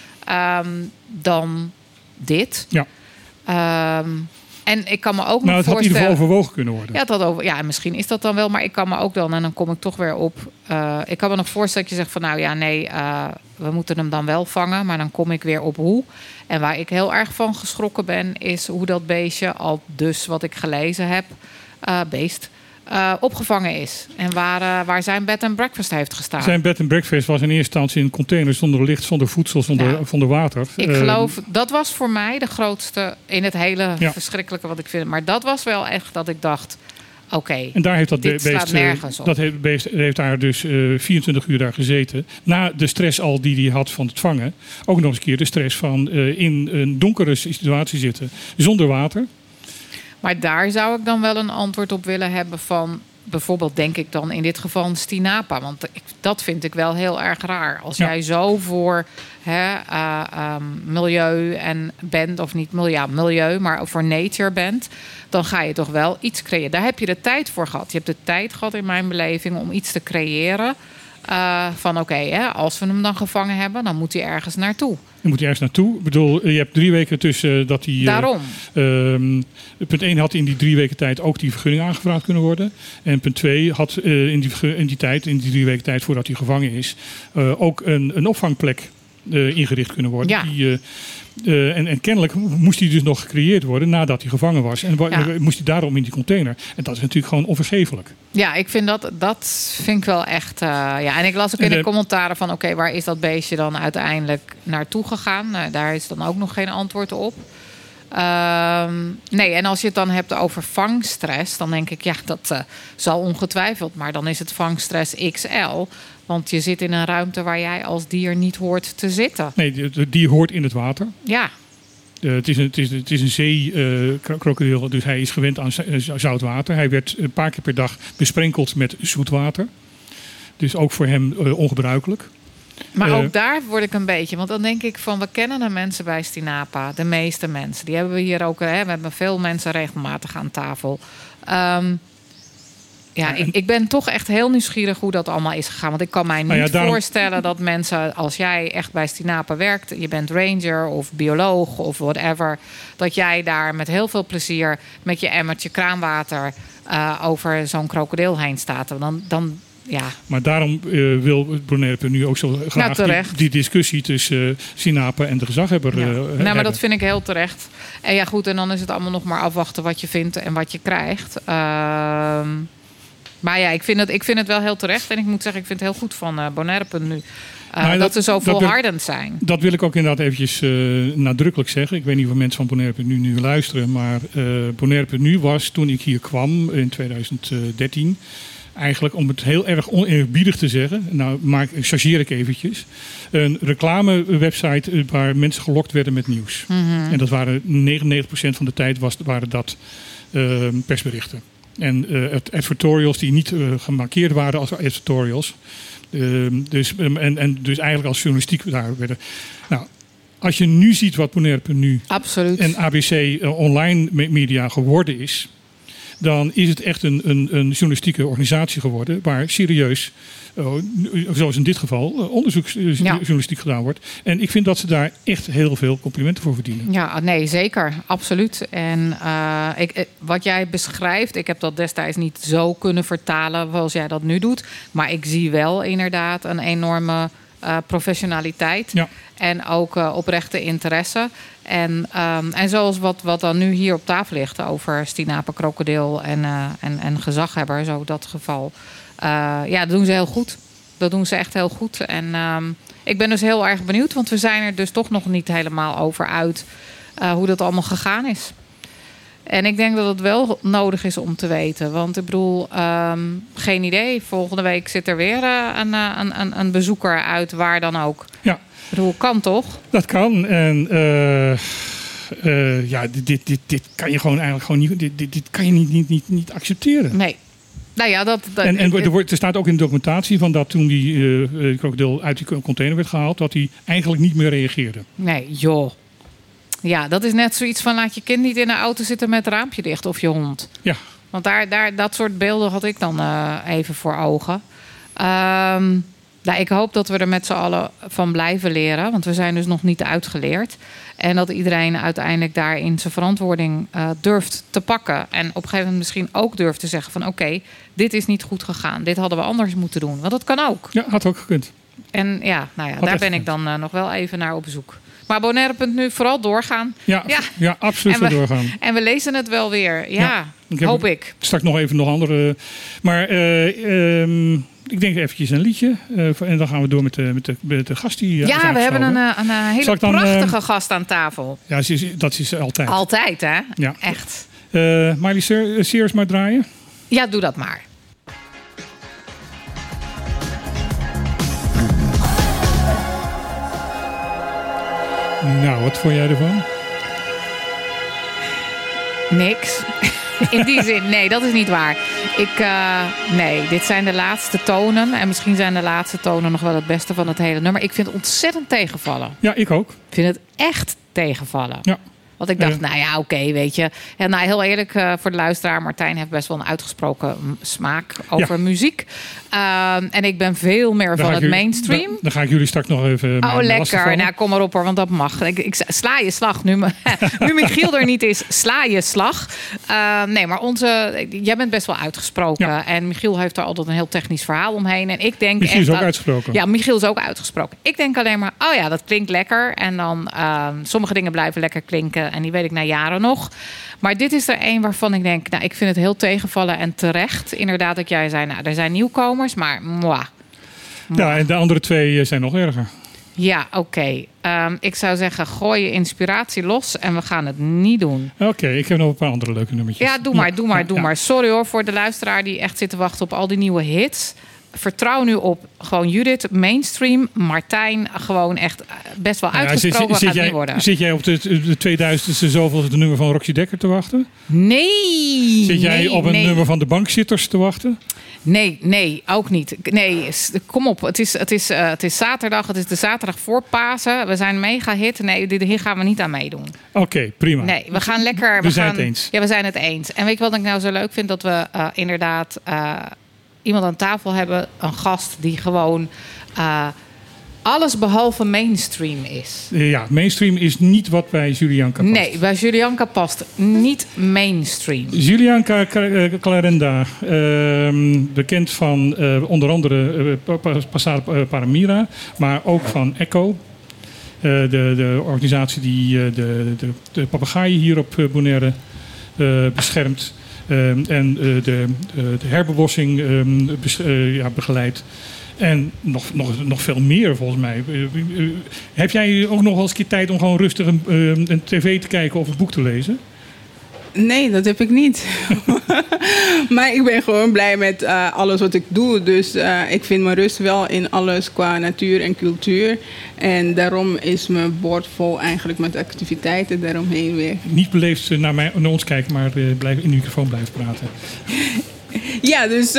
dan dit. Ja. En ik kan me ook nog voorstellen... het had in ieder geval overwogen kunnen worden. Ja, misschien is dat dan wel. Maar ik kan me ook dan... En dan kom ik toch weer op... ik kan me nog voorstellen dat je zegt van... we moeten hem dan wel vangen. Maar dan kom ik weer op hoe. En waar ik heel erg van geschrokken ben... is hoe dat beestje, al dus wat ik gelezen heb... opgevangen is. En waar zijn bed and breakfast heeft gestaan. Zijn bed and breakfast was in eerste instantie een container zonder licht, zonder voedsel, zonder water. Ik geloof, dat was voor mij de grootste in het hele verschrikkelijke wat ik vind. Maar dat was wel echt dat ik dacht, oké, en daar heeft dat dit slaat nergens op. Dat beest heeft daar dus 24 uur daar gezeten. Na de stress al die hij had van het vangen. Ook nog eens een keer de stress van in een donkere situatie zitten. Zonder water. Maar daar zou ik dan wel een antwoord op willen hebben van... bijvoorbeeld denk ik dan in dit geval een Stinapa. Want dat vind ik wel heel erg raar. Als jij zo voor milieu en bent, of niet milieu, maar voor nature bent... dan ga je toch wel iets creëren. Daar heb je de tijd voor gehad. Je hebt de tijd gehad in mijn beleving om iets te creëren... van als we hem dan gevangen hebben, dan moet hij ergens naartoe. Dan moet hij ergens naartoe. Ik bedoel, je hebt 3 weken tussen dat hij... Daarom. Punt 1 had in die 3 weken tijd ook die vergunning aangevraagd kunnen worden. En punt 2 had in die 3 weken tijd voordat hij gevangen is... ook een opvangplek ingericht kunnen worden. Ja. En kennelijk moest die dus nog gecreëerd worden nadat hij gevangen was. En moest hij daarom in die container. En dat is natuurlijk gewoon onvergeeflijk. Ja, ik vind dat vind ik wel echt... En ik las ook in de commentaren van... waar is dat beestje dan uiteindelijk naartoe gegaan? Daar is dan ook nog geen antwoord op. Nee, en als je het dan hebt over vangstress... dan denk ik, dat zal ongetwijfeld. Maar dan is het vangstress XL... Want je zit in een ruimte waar jij als dier niet hoort te zitten. Nee, het dier hoort in het water. Ja. Het is een zeekrokodil, dus hij is gewend aan zout water. Hij werd een paar keer per dag besprenkeld met zoet water. Dus ook voor hem ongebruikelijk. Maar ook daar word ik een beetje... Want dan denk ik van, we kennen de mensen bij Stinapa. De meeste mensen. Die hebben we hier ook... we hebben veel mensen regelmatig aan tafel. Ik ben toch echt heel nieuwsgierig hoe dat allemaal is gegaan. Want ik kan mij niet voorstellen dat mensen... als jij echt bij Stinapa werkt... je bent ranger of bioloog of whatever... dat jij daar met heel veel plezier... met je emmertje kraanwater... over zo'n krokodil heen staat. Dan ja. Maar daarom wil Bonaire nu ook zo graag terecht. die discussie tussen Sinape en de gezaghebber Nou, maar dat vind ik heel terecht. En ja, goed, en dan is het allemaal nog maar afwachten wat je vindt en wat je krijgt. Maar ja, ik vind het wel heel terecht. En ik moet zeggen, ik vind het heel goed van Bonaire.nu. Dat ze zo volhardend zijn. Dat wil ik ook inderdaad eventjes nadrukkelijk zeggen. Ik weet niet of mensen van Bonaire.nu nu luisteren. Maar Bonaire.nu was, toen ik hier kwam in 2013... eigenlijk, om het heel erg oneerbiedig te zeggen... nou chargeer ik eventjes... een reclamewebsite waar mensen gelokt werden met nieuws. Mm-hmm. En dat waren 99% van de tijd waren dat persberichten. En advertorials die niet gemarkeerd waren als advertorials... Dus eigenlijk als journalistiek daar werden. Nou, als je nu ziet wat Bonaire.nu en ABC online media geworden is, dan is het echt een journalistieke organisatie geworden waar serieus, zoals in dit geval, onderzoeksjournalistiek gedaan wordt. En ik vind dat ze daar echt heel veel complimenten voor verdienen. Ja, nee, zeker. Absoluut. En wat jij beschrijft, ik heb dat destijds niet zo kunnen vertalen zoals jij dat nu doet. Maar ik zie wel inderdaad een enorme professionaliteit. Ja. En ook oprechte interesse. En zoals wat dan nu hier op tafel ligt over Sinape, krokodil en gezaghebber, zo dat geval. Dat doen ze heel goed. Dat doen ze echt heel goed. En ik ben dus heel erg benieuwd, want we zijn er dus toch nog niet helemaal over uit hoe dat allemaal gegaan is. En ik denk dat het wel nodig is om te weten. Want ik bedoel, geen idee. Volgende week zit er weer een bezoeker uit, waar dan ook. Ja. Ik bedoel, kan toch? Dat kan. En dit kan je gewoon eigenlijk gewoon niet. Dit kan je niet accepteren. Nee. Nou ja, er staat ook in de documentatie van dat toen die krokodil uit die container werd gehaald, dat hij eigenlijk niet meer reageerde. Nee, joh. Ja, dat is net zoiets van laat je kind niet in de auto zitten met het raampje dicht of je hond. Ja. Want dat soort beelden had ik dan even voor ogen. Ik hoop dat we er met z'n allen van blijven leren. Want we zijn dus nog niet uitgeleerd. En dat iedereen uiteindelijk daarin zijn verantwoording durft te pakken. En op een gegeven moment misschien ook durft te zeggen van oké, dit is niet goed gegaan. Dit hadden we anders moeten doen. Want dat kan ook. Ja, had ook gekund. En daar ben ik dan nog wel even naar op zoek. Maar Bonaire.nu vooral doorgaan. Ja, absoluut doorgaan. En we lezen het wel weer. Ja, hoop ik. Straks nog even andere. Maar ik denk eventjes een liedje. En dan gaan we door met de gast die. Ja, we hebben een hele prachtige gast aan tafel. Ja, dat is altijd. Altijd, hè? Ja. Echt. Miley Cyrus maar draaien? Ja, doe dat maar. Nou, wat vond jij ervan? Niks. In die zin, nee, dat is niet waar. Dit zijn de laatste tonen. En misschien zijn de laatste tonen nog wel het beste van het hele nummer. Ik vind het ontzettend tegenvallen. Ja, ik ook. Ik vind het echt tegenvallen. Ja. Want ik dacht, oké, weet je. Ja, heel eerlijk voor de luisteraar. Martijn heeft best wel een uitgesproken smaak over muziek. En ik ben veel meer van het mainstream. Dan ga ik jullie straks nog even... Oh, lekker. Nou, kom maar op hoor, want dat mag. Ik sla je slag. Nu Michiel er niet is, sla je slag. Nee, maar jij bent best wel uitgesproken. Ja. En Michiel heeft er altijd een heel technisch verhaal omheen. En ik denk Michiel is ook uitgesproken. Ja, Michiel is ook uitgesproken. Ik denk alleen maar, dat klinkt lekker. En dan sommige dingen blijven lekker klinken. En die weet ik na jaren nog. Maar dit is er één waarvan ik denk, ik vind het heel tegenvallen en terecht. Inderdaad, dat jij zei, er zijn nieuwkomers, maar moi. Ja, en de andere twee zijn nog erger. Ja, oké. Ik zou zeggen, gooi je inspiratie los en we gaan het niet doen. Oké, ik heb nog een paar andere leuke nummertjes. Ja, doe maar. Sorry hoor voor de luisteraar die echt zit te wachten op al die nieuwe hits. Vertrouw nu op gewoon Judith, mainstream, Martijn, gewoon echt best wel uitgesproken gaat niet worden. Zit jij op de 2000ste zoveelste nummer van Roxy Dekker te wachten? Nee. Zit jij op een nummer van de Bankzitters te wachten? Nee, ook niet. Nee, kom op. Het is zaterdag. Het is de zaterdag voor Pasen. We zijn mega hit. Nee, hier gaan we niet aan meedoen. Oké, prima. Nee, we gaan lekker... We zijn het eens. Ja, we zijn het eens. En weet je wat ik nou zo leuk vind? Dat we inderdaad... iemand aan tafel hebben, een gast die gewoon alles behalve mainstream is. Ja, mainstream is niet wat bij Julianka past. Nee, bij Julianka past niet mainstream. Julianka Clarenda, bekend van onder andere Posada Paramira, maar ook van ECHO. De organisatie die de papegaaien hier op Bonaire beschermt. En de herbewassing begeleidt. En nog veel meer volgens mij. Heb jij ook nog wel eens een keer tijd om gewoon rustig een tv te kijken of een boek te lezen? Nee, dat heb ik niet. Maar ik ben gewoon blij met alles wat ik doe. Dus ik vind mijn rust wel in alles qua natuur en cultuur. En daarom is mijn bord vol eigenlijk met activiteiten daaromheen weer. Niet beleefd naar ons kijken, maar blijf in de microfoon blijven praten. Ja, dus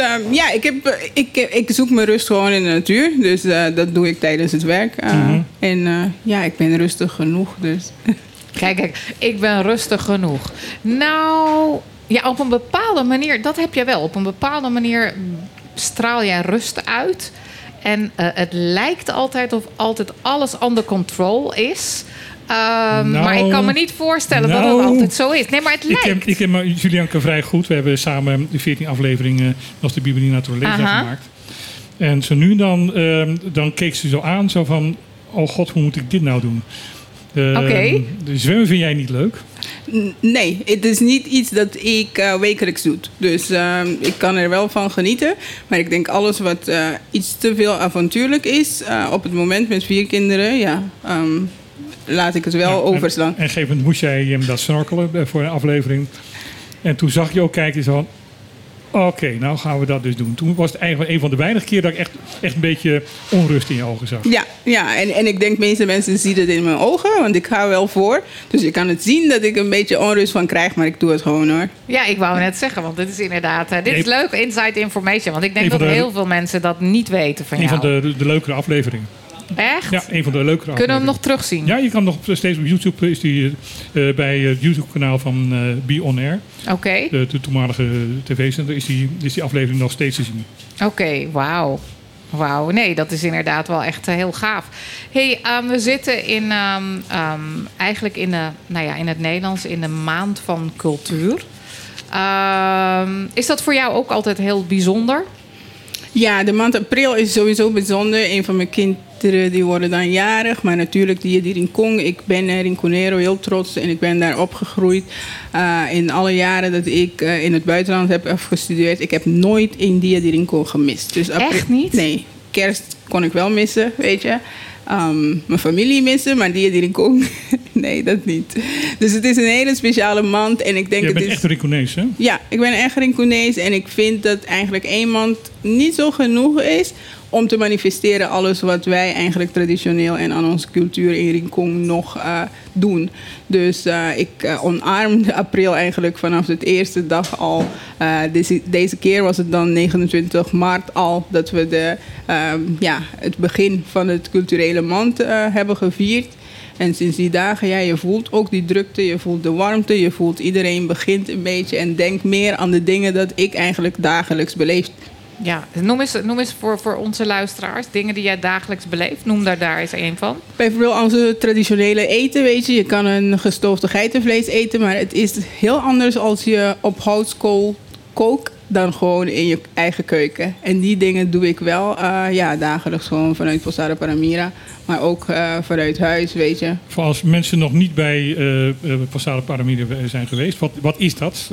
ik zoek mijn rust gewoon in de natuur. Dus dat doe ik tijdens het werk. En ik ben rustig genoeg. Dus. Kijk, ik ben rustig genoeg. Nou, ja, op een bepaalde manier, dat heb jij wel. Op een bepaalde manier straal jij rust uit. En het lijkt altijd of altijd alles under control is. Maar ik kan me niet voorstellen dat het altijd zo is. Nee, maar het lijkt. Ik ken Julianka vrij goed. We hebben samen de 14 afleveringen als de Bibelina Naturaleza gemaakt. En zo nu dan keek ze zo aan, zo van, oh god, hoe moet ik dit nou doen? Oké. Zwemmen vind jij niet leuk? Nee, het is niet iets dat ik wekelijks doe. Dus ik kan er wel van genieten. Maar ik denk alles wat iets te veel avontuurlijk is, op het moment met 4 kinderen, laat ik het wel overslaan. En op een gegeven moment moest jij dat snorkelen voor een aflevering. En toen zag je ook kijken van, oké, nou gaan we dat dus doen. Toen was het eigenlijk een van de weinige keer dat ik echt een beetje onrust in je ogen zag. Ja, en ik denk de meeste mensen zien het in mijn ogen, want ik ga wel voor. Dus je kan het zien dat ik een beetje onrust van krijg, maar ik doe het gewoon hoor. Ja, ik wou net zeggen, want dit is inderdaad, dit is leuk inside information. Want ik denk dat heel veel mensen dat niet weten van jou. Een van de leukere afleveringen. Echt? Ja, een van de leukere. Kunnen we hem nog terugzien? Ja, je kan nog steeds op YouTube. Is die bij het YouTube-kanaal van Be On Air. Oké. De toenmalige tv-zender is die aflevering nog steeds te zien. Oké, wauw. Wauw, nee, dat is inderdaad wel echt heel gaaf. Hey, we zitten eigenlijk in het Nederlands in de maand van cultuur. Is dat voor jou ook altijd heel bijzonder? Ja, de maand april is sowieso bijzonder. Een van mijn kinderen die worden dan jarig. Maar natuurlijk Dia di Rincon. Ik ben Rinconero heel trots en ik ben daar opgegroeid. In alle jaren dat ik in het buitenland heb afgestudeerd. Ik heb nooit een Dia di Rincon gemist. Dus echt niet? Nee, kerst kon ik wel missen, weet je. Mijn familie missen, maar Dia di Rincon, nee, dat niet. Dus het is een hele speciale maand. En ik denk je bent echt Rinconees, hè? Ja, ik ben echt Rinconees. En ik vind dat eigenlijk 1 maand niet zo genoeg is om te manifesteren alles wat wij eigenlijk traditioneel en aan onze cultuur in Rincon nog doen. Dus ik omarm de april eigenlijk vanaf de eerste dag al. Deze keer was het dan 29 maart al dat we het begin van het culturele maand hebben gevierd. En sinds die dagen, je voelt ook die drukte, je voelt de warmte, je voelt iedereen begint een beetje en denkt meer aan de dingen dat ik eigenlijk dagelijks beleef. Ja, noem eens voor onze luisteraars dingen die jij dagelijks beleeft. Noem daar eens 1 van. Bijvoorbeeld onze traditionele eten, weet je. Je kan een gestoofde geitenvlees eten, maar het is heel anders als je op houtskool kookt dan gewoon in je eigen keuken. En die dingen doe ik wel dagelijks gewoon vanuit Posada Paramira. Maar ook vanuit huis, weet je. Voor als mensen nog niet bij Posada Paramira zijn geweest. Wat is dat?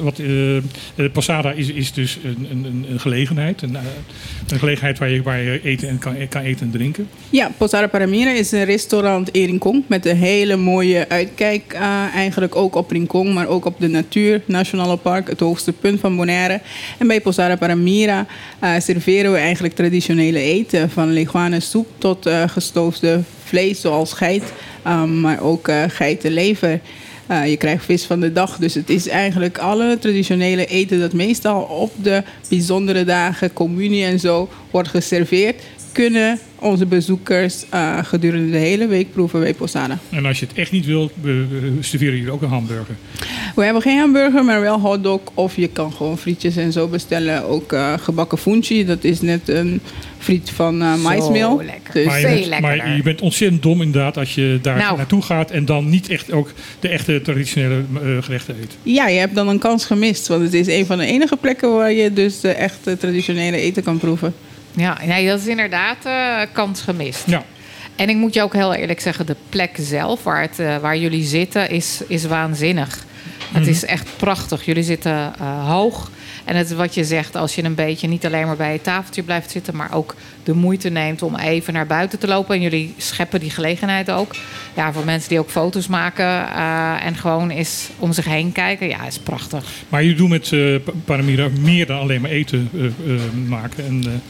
Posada is dus een gelegenheid. Een gelegenheid waar je eten en kan eten en drinken. Ja, Posada Paramira is een restaurant in Rincon. Met een hele mooie uitkijk. Eigenlijk ook op Rincon, maar ook op de natuur. Nationale Park, het hoogste punt van Bonaire. En bij Posada Paramira serveren we eigenlijk traditionele eten. Van leguanensoep tot gestoofde vlees zoals geit, maar ook geitenlever. Je krijgt vis van de dag. Dus het is eigenlijk alle traditionele eten dat meestal op de bijzondere dagen, communie en zo, wordt geserveerd. kunnen onze bezoekers gedurende de hele week proeven bij Posada. En als je het echt niet wilt, serveren jullie ook een hamburger? We hebben geen hamburger, maar wel hotdog. Of je kan gewoon frietjes en zo bestellen. Ook gebakken funchi, dat is net een friet van maismeel. lekker. Dus, Veel lekkerder. Maar je bent ontzettend dom inderdaad als je daar naartoe gaat en dan niet echt ook de echte traditionele gerechten eet. ja, je hebt dan een kans gemist. Want het is een van de enige plekken waar je dus de echte traditionele eten kan proeven. Ja, nee, dat is inderdaad kans gemist. Ja. En ik moet je ook heel eerlijk zeggen, de plek zelf waar jullie zitten is waanzinnig. Het is echt prachtig. Jullie zitten hoog. En het is wat je zegt, als je een beetje niet alleen maar bij het tafeltje blijft zitten, maar ook de moeite neemt om even naar buiten te lopen. En jullie scheppen die gelegenheid ook. Ja, voor mensen die ook foto's maken en gewoon eens om zich heen kijken. Ja, is prachtig. Maar jullie doen met Paramira meer dan alleen maar eten maken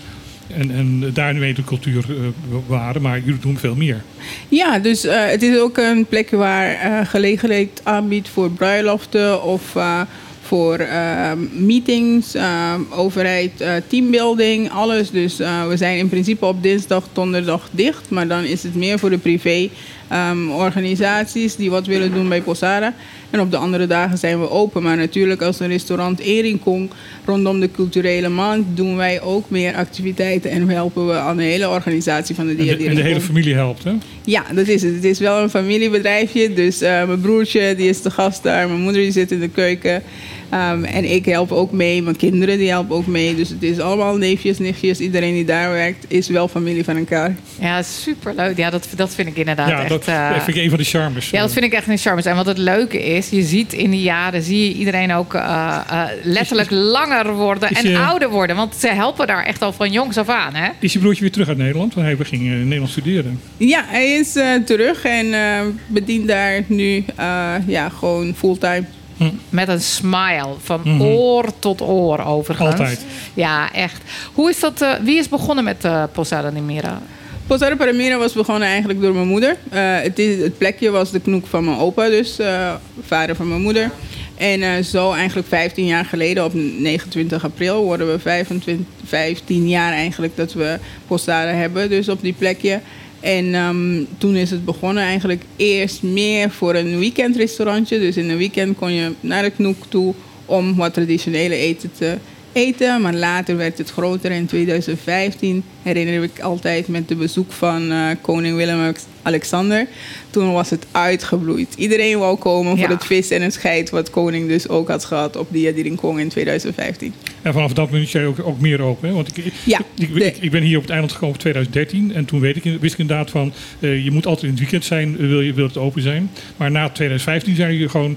en daarmee de cultuur bewaren. Maar jullie doen veel meer. Ja, dus het is ook een plek waar gelegenheid aanbiedt voor bruiloften of voor meetings, overheid, teambuilding, alles. Dus we zijn in principe op dinsdag, donderdag dicht. Maar dan is het meer voor de privé organisaties die wat willen doen bij Posada. En op de andere dagen zijn we open. Maar natuurlijk als een restaurant Rincon rondom de culturele maand doen wij ook meer activiteiten. En helpen we aan de hele organisatie van de Dia di En de hele familie helpt, hè? Ja, dat is het. Het is wel een familiebedrijfje. Dus mijn broertje die is de gast daar. Mijn moeder die zit in de keuken. En ik help ook mee. Mijn kinderen die helpen ook mee. Dus het is allemaal neefjes, nichtjes. Iedereen die daar werkt is wel familie van elkaar. Ja, superleuk. Ja, dat vind ik inderdaad echt... Dat vind ik een van de charmes. Ja, dat vind ik echt een charmes. En wat het leuke is, je ziet in die jaren, zie je iedereen ook letterlijk langer worden en ouder worden. Want ze helpen daar echt al van jongs af aan, hè? Is je broertje weer terug uit Nederland? Want hij ging in Nederland studeren. Ja, hij is terug en bedient daar nu gewoon fulltime. Met een smile van oor tot oor overigens. Altijd. Ja, echt. Hoe is dat? Wie is begonnen met Posada di Mira? Posada Paramira was begonnen eigenlijk door mijn moeder. Het plekje was de knoek van mijn opa, dus vader van mijn moeder. En zo eigenlijk 15 jaar geleden, op 29 april, worden we 15 jaar eigenlijk dat we Posada hebben, dus op die plekje. En toen is het begonnen eigenlijk eerst meer voor een weekendrestaurantje. Dus in een weekend kon je naar de knoek toe om wat traditionele eten te eten. Maar later werd het groter. In 2015 herinner ik altijd met de bezoek van koning Willem-Alexander. Toen was het uitgebloeid. Iedereen wou komen voor het vis en het scheid wat koning dus ook had gehad op Dia di Rincon in 2015. En vanaf dat moment jij ook meer open. Hè? Want ik ben hier op het eiland gekomen in 2013. En toen wist ik inderdaad van, je moet altijd in het weekend zijn, wil het open zijn. Maar na 2015 zijn jullie gewoon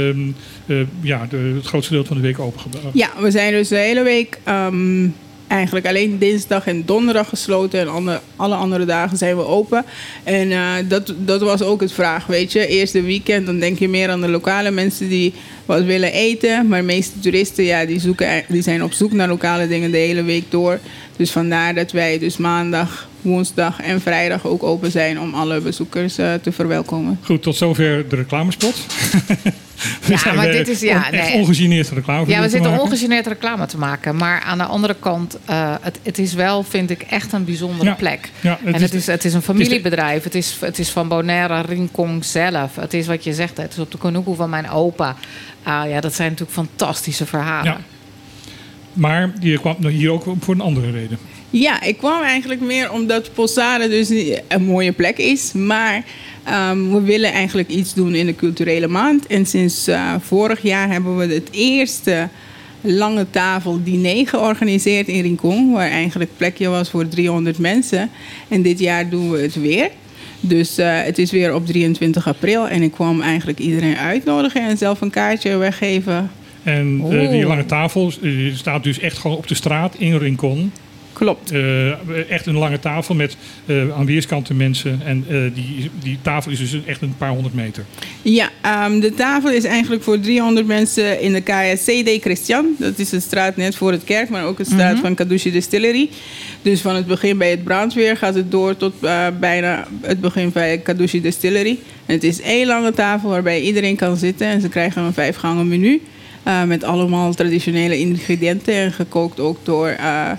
het grootste deel van de week open gebleven. Ja, we zijn dus de hele week eigenlijk alleen dinsdag en donderdag gesloten. En alle andere dagen zijn we open. En dat was ook het vraag, weet je. Eerst de weekend, dan denk je meer aan de lokale mensen die wat willen eten. Maar de meeste toeristen, die zijn op zoek naar lokale dingen de hele week door. Dus vandaar dat wij dus maandag, woensdag en vrijdag ook open zijn om alle bezoekers te verwelkomen. Goed, tot zover de reclamespot. Dit is echt ongegeneerd reclame. Ja, we zitten ongegeneerd reclame te maken. Maar aan de andere kant, het is wel, vind ik, echt een bijzondere plek. Ja, het is een familiebedrijf. Het is van Bonaire Rincon zelf. Het is wat je zegt, het is op de konoekoe van mijn opa. Dat zijn natuurlijk fantastische verhalen. Ja. Maar je kwam hier ook voor een andere reden. Ja, ik kwam eigenlijk meer omdat Posada dus een mooie plek is. Maar we willen eigenlijk iets doen in de culturele maand. En sinds vorig jaar hebben we het eerste lange tafel diner georganiseerd in Rincon. Waar eigenlijk plekje was voor 300 mensen. En dit jaar doen we het weer. Dus het is weer op 23 april. En ik kwam eigenlijk iedereen uitnodigen en zelf een kaartje weggeven. En die lange tafel staat dus echt gewoon op de straat in Rincon. Klopt. Echt een lange tafel met aan weerskanten mensen. En die tafel is dus echt een paar 100 meter. Ja, de tafel is eigenlijk voor 300 mensen in de KSC de Christian. Dat is de straat net voor het kerk, maar ook de straat van Kadushi Distillery. Dus van het begin bij het brandweer gaat het door tot bijna het begin bij Kadushi Distillery. En het is één lange tafel waarbij iedereen kan zitten. En ze krijgen een 5-gangen menu. Met allemaal traditionele ingrediënten. En gekookt ook door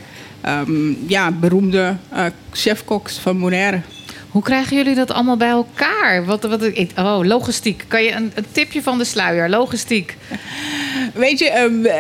beroemde chefkoks van Bonaire. Hoe krijgen jullie dat allemaal bij elkaar? Logistiek. Kan je een tipje van de sluier? Logistiek. Weet je,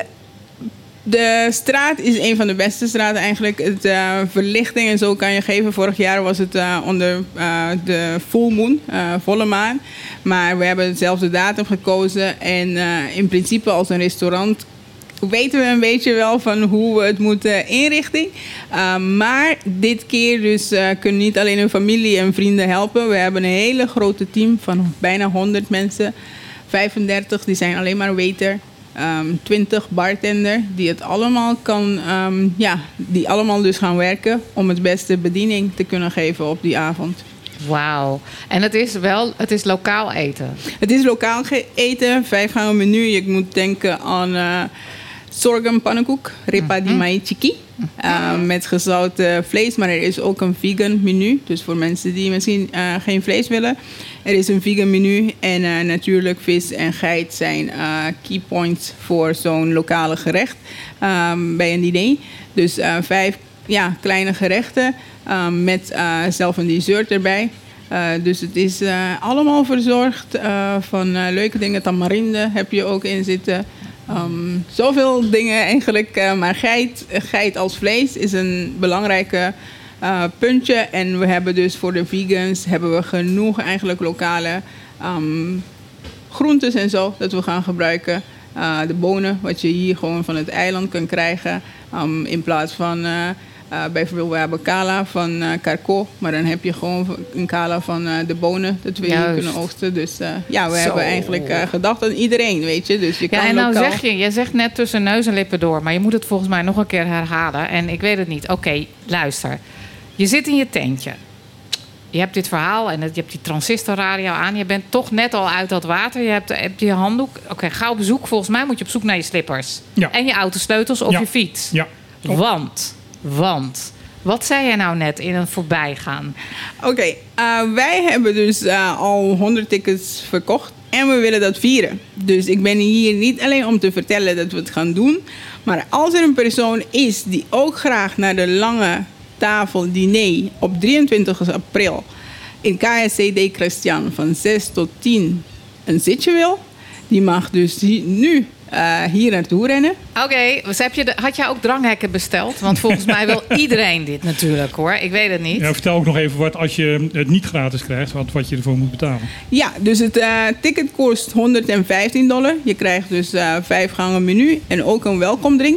de straat is een van de beste straten eigenlijk. Het verlichting en zo kan je geven. Vorig jaar was het onder de full moon, volle maan. Maar we hebben dezelfde datum gekozen. En in principe als een restaurant weten we een beetje wel van hoe we het moeten inrichten. Maar dit keer dus kunnen niet alleen hun familie en vrienden helpen. We hebben een hele grote team van bijna 100 mensen. 35 die zijn alleen maar waiter. 20 bartender die het allemaal kan, die allemaal dus gaan werken om het beste bediening te kunnen geven op die avond. Wauw. En het is lokaal eten. Het is lokaal eten, 5 gangen menu. Je moet denken aan sorghum pannenkoek, repa di maïchiki, met gezouten vlees. Maar er is ook een vegan menu, dus voor mensen die misschien geen vlees willen. Er is een vegan menu en natuurlijk vis en geit zijn key points voor zo'n lokale gerecht bij een diner. Dus 5 kleine gerechten met zelf een dessert erbij. Dus het is allemaal verzorgd van leuke dingen. Tamarinde heb je ook in zitten. Zoveel dingen eigenlijk. Maar geit als vlees is een belangrijke puntje. En we hebben dus voor de vegans hebben we genoeg eigenlijk lokale groentes en zo dat we gaan gebruiken. De bonen, wat je hier gewoon van het eiland kan krijgen. In plaats van bijvoorbeeld we hebben kala van Carco. Maar dan heb je gewoon een kala van de bonen dat we hier kunnen oogsten. Dus we hebben eigenlijk gedacht aan iedereen, weet je. Dus je kan en nou lokaal... jij zegt net tussen neus en lippen door. Maar je moet het volgens mij nog een keer herhalen. En ik weet het niet. Oké, luister. Je zit in je tentje. Je hebt dit verhaal en je hebt die transistorradio aan. Je bent toch net al uit dat water. Je hebt je handdoek. Oké, ga op zoek. Volgens mij moet je op zoek naar je slippers. Ja. En je autosleutels of je fiets. Ja. Want, wat zei jij nou net in een voorbijgaan? Oké, wij hebben dus al 100 tickets verkocht. En we willen dat vieren. Dus ik ben hier niet alleen om te vertellen dat we het gaan doen. Maar als er een persoon is die ook graag naar de lange tafel diner op 23 april in KSCD Christian van 6 tot 10 een zitje wil, die mag dus nu hier naartoe rennen. Oké, dus had jij ook dranghekken besteld? Want volgens mij wil iedereen dit natuurlijk, hoor. Ik weet het niet. Ja, vertel ook nog even wat als je het niet gratis krijgt, wat je ervoor moet betalen. Ja, dus het ticket kost $115. Je krijgt dus 5 gangen menu en ook een welkomdrink.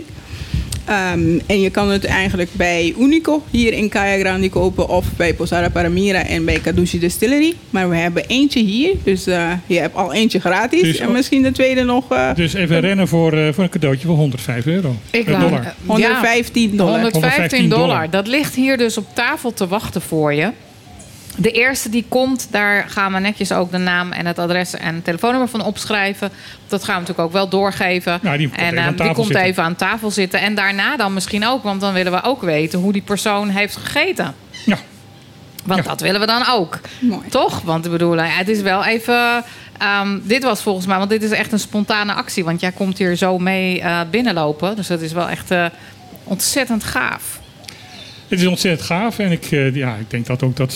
En je kan het eigenlijk bij Unico hier in Caia Grande kopen of bij Posada Paramira en bij Kadushi Distillery. Maar we hebben eentje hier, dus je hebt al eentje gratis Dus, en misschien de tweede nog. Dus even rennen voor een cadeautje van €105. Dollar. $115. Dat ligt hier dus op tafel te wachten voor je. De eerste die komt, daar gaan we netjes ook de naam en het adres en het telefoonnummer van opschrijven. Dat gaan we natuurlijk ook wel doorgeven. Nou, die komt even aan tafel zitten. En daarna dan misschien ook, want dan willen we ook weten hoe die persoon heeft gegeten. Ja. Want dat willen we dan ook. Mooi. Toch? Want ik bedoel, het is wel even... dit was volgens mij, want dit is echt een spontane actie. Want jij komt hier zo mee binnenlopen. Dus dat is wel echt ontzettend gaaf. Het is ontzettend gaaf en ik denk dat ook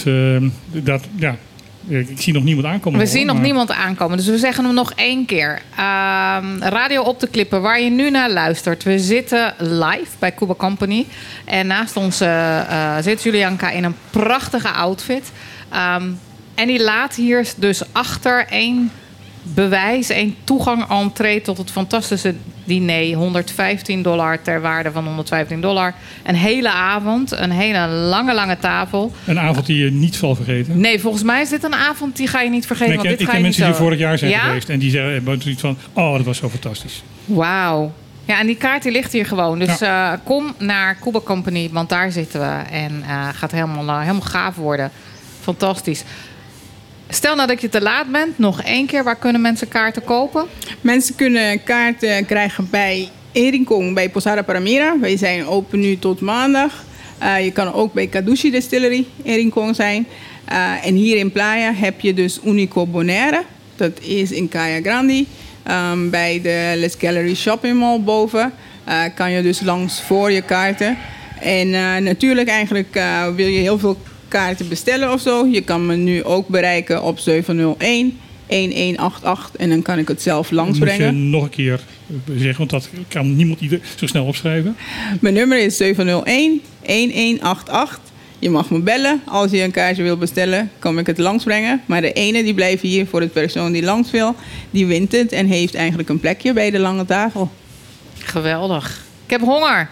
ik zie nog niemand aankomen. We zien nog niemand aankomen, dus we zeggen hem nog 1 keer. Radio op de Klippen, waar je nu naar luistert. We zitten live bij Cuba Company. En naast ons zit Julianka in een prachtige outfit. En die laat hier dus achter één bewijs, één toegang entree tot het fantastische diner. $115 ter waarde van $115. Een hele avond, een hele lange tafel. Een avond die je niet zal vergeten. Nee, volgens mij is dit een avond die ga je niet vergeten. Nee, ik ken mensen die vorig jaar zijn geweest en die hebben zoiets van, dat was zo fantastisch. Wauw. Ja, en die kaart die ligt hier gewoon. Dus kom naar Cuba Company, want daar zitten we. En gaat helemaal gaaf worden. Fantastisch. Stel nou dat je te laat bent, nog 1 keer. Waar kunnen mensen kaarten kopen? Mensen kunnen kaarten krijgen bij Rincon, bij Posada Paramira. Wij zijn open nu tot maandag. Je kan ook bij Kadushi Distillery in Rincon zijn. En hier in Playa heb je dus Unico Bonaire. Dat is in Caia Grande. Bij de Les Gallery Shopping Mall boven kan je dus langs voor je kaarten. En natuurlijk eigenlijk wil je heel veel kaarten bestellen of zo. Je kan me nu ook bereiken op 701 1188 en dan kan ik het zelf langsbrengen. Moet je nog een keer zeggen, want dat kan niemand zo snel opschrijven. Mijn nummer is 701 1188. Je mag me bellen. Als je een kaartje wil bestellen, kan ik het langsbrengen. Maar de ene die blijft hier voor de persoon die langs wil, die wint het en heeft eigenlijk een plekje bij de lange tafel. Geweldig. Ik heb honger.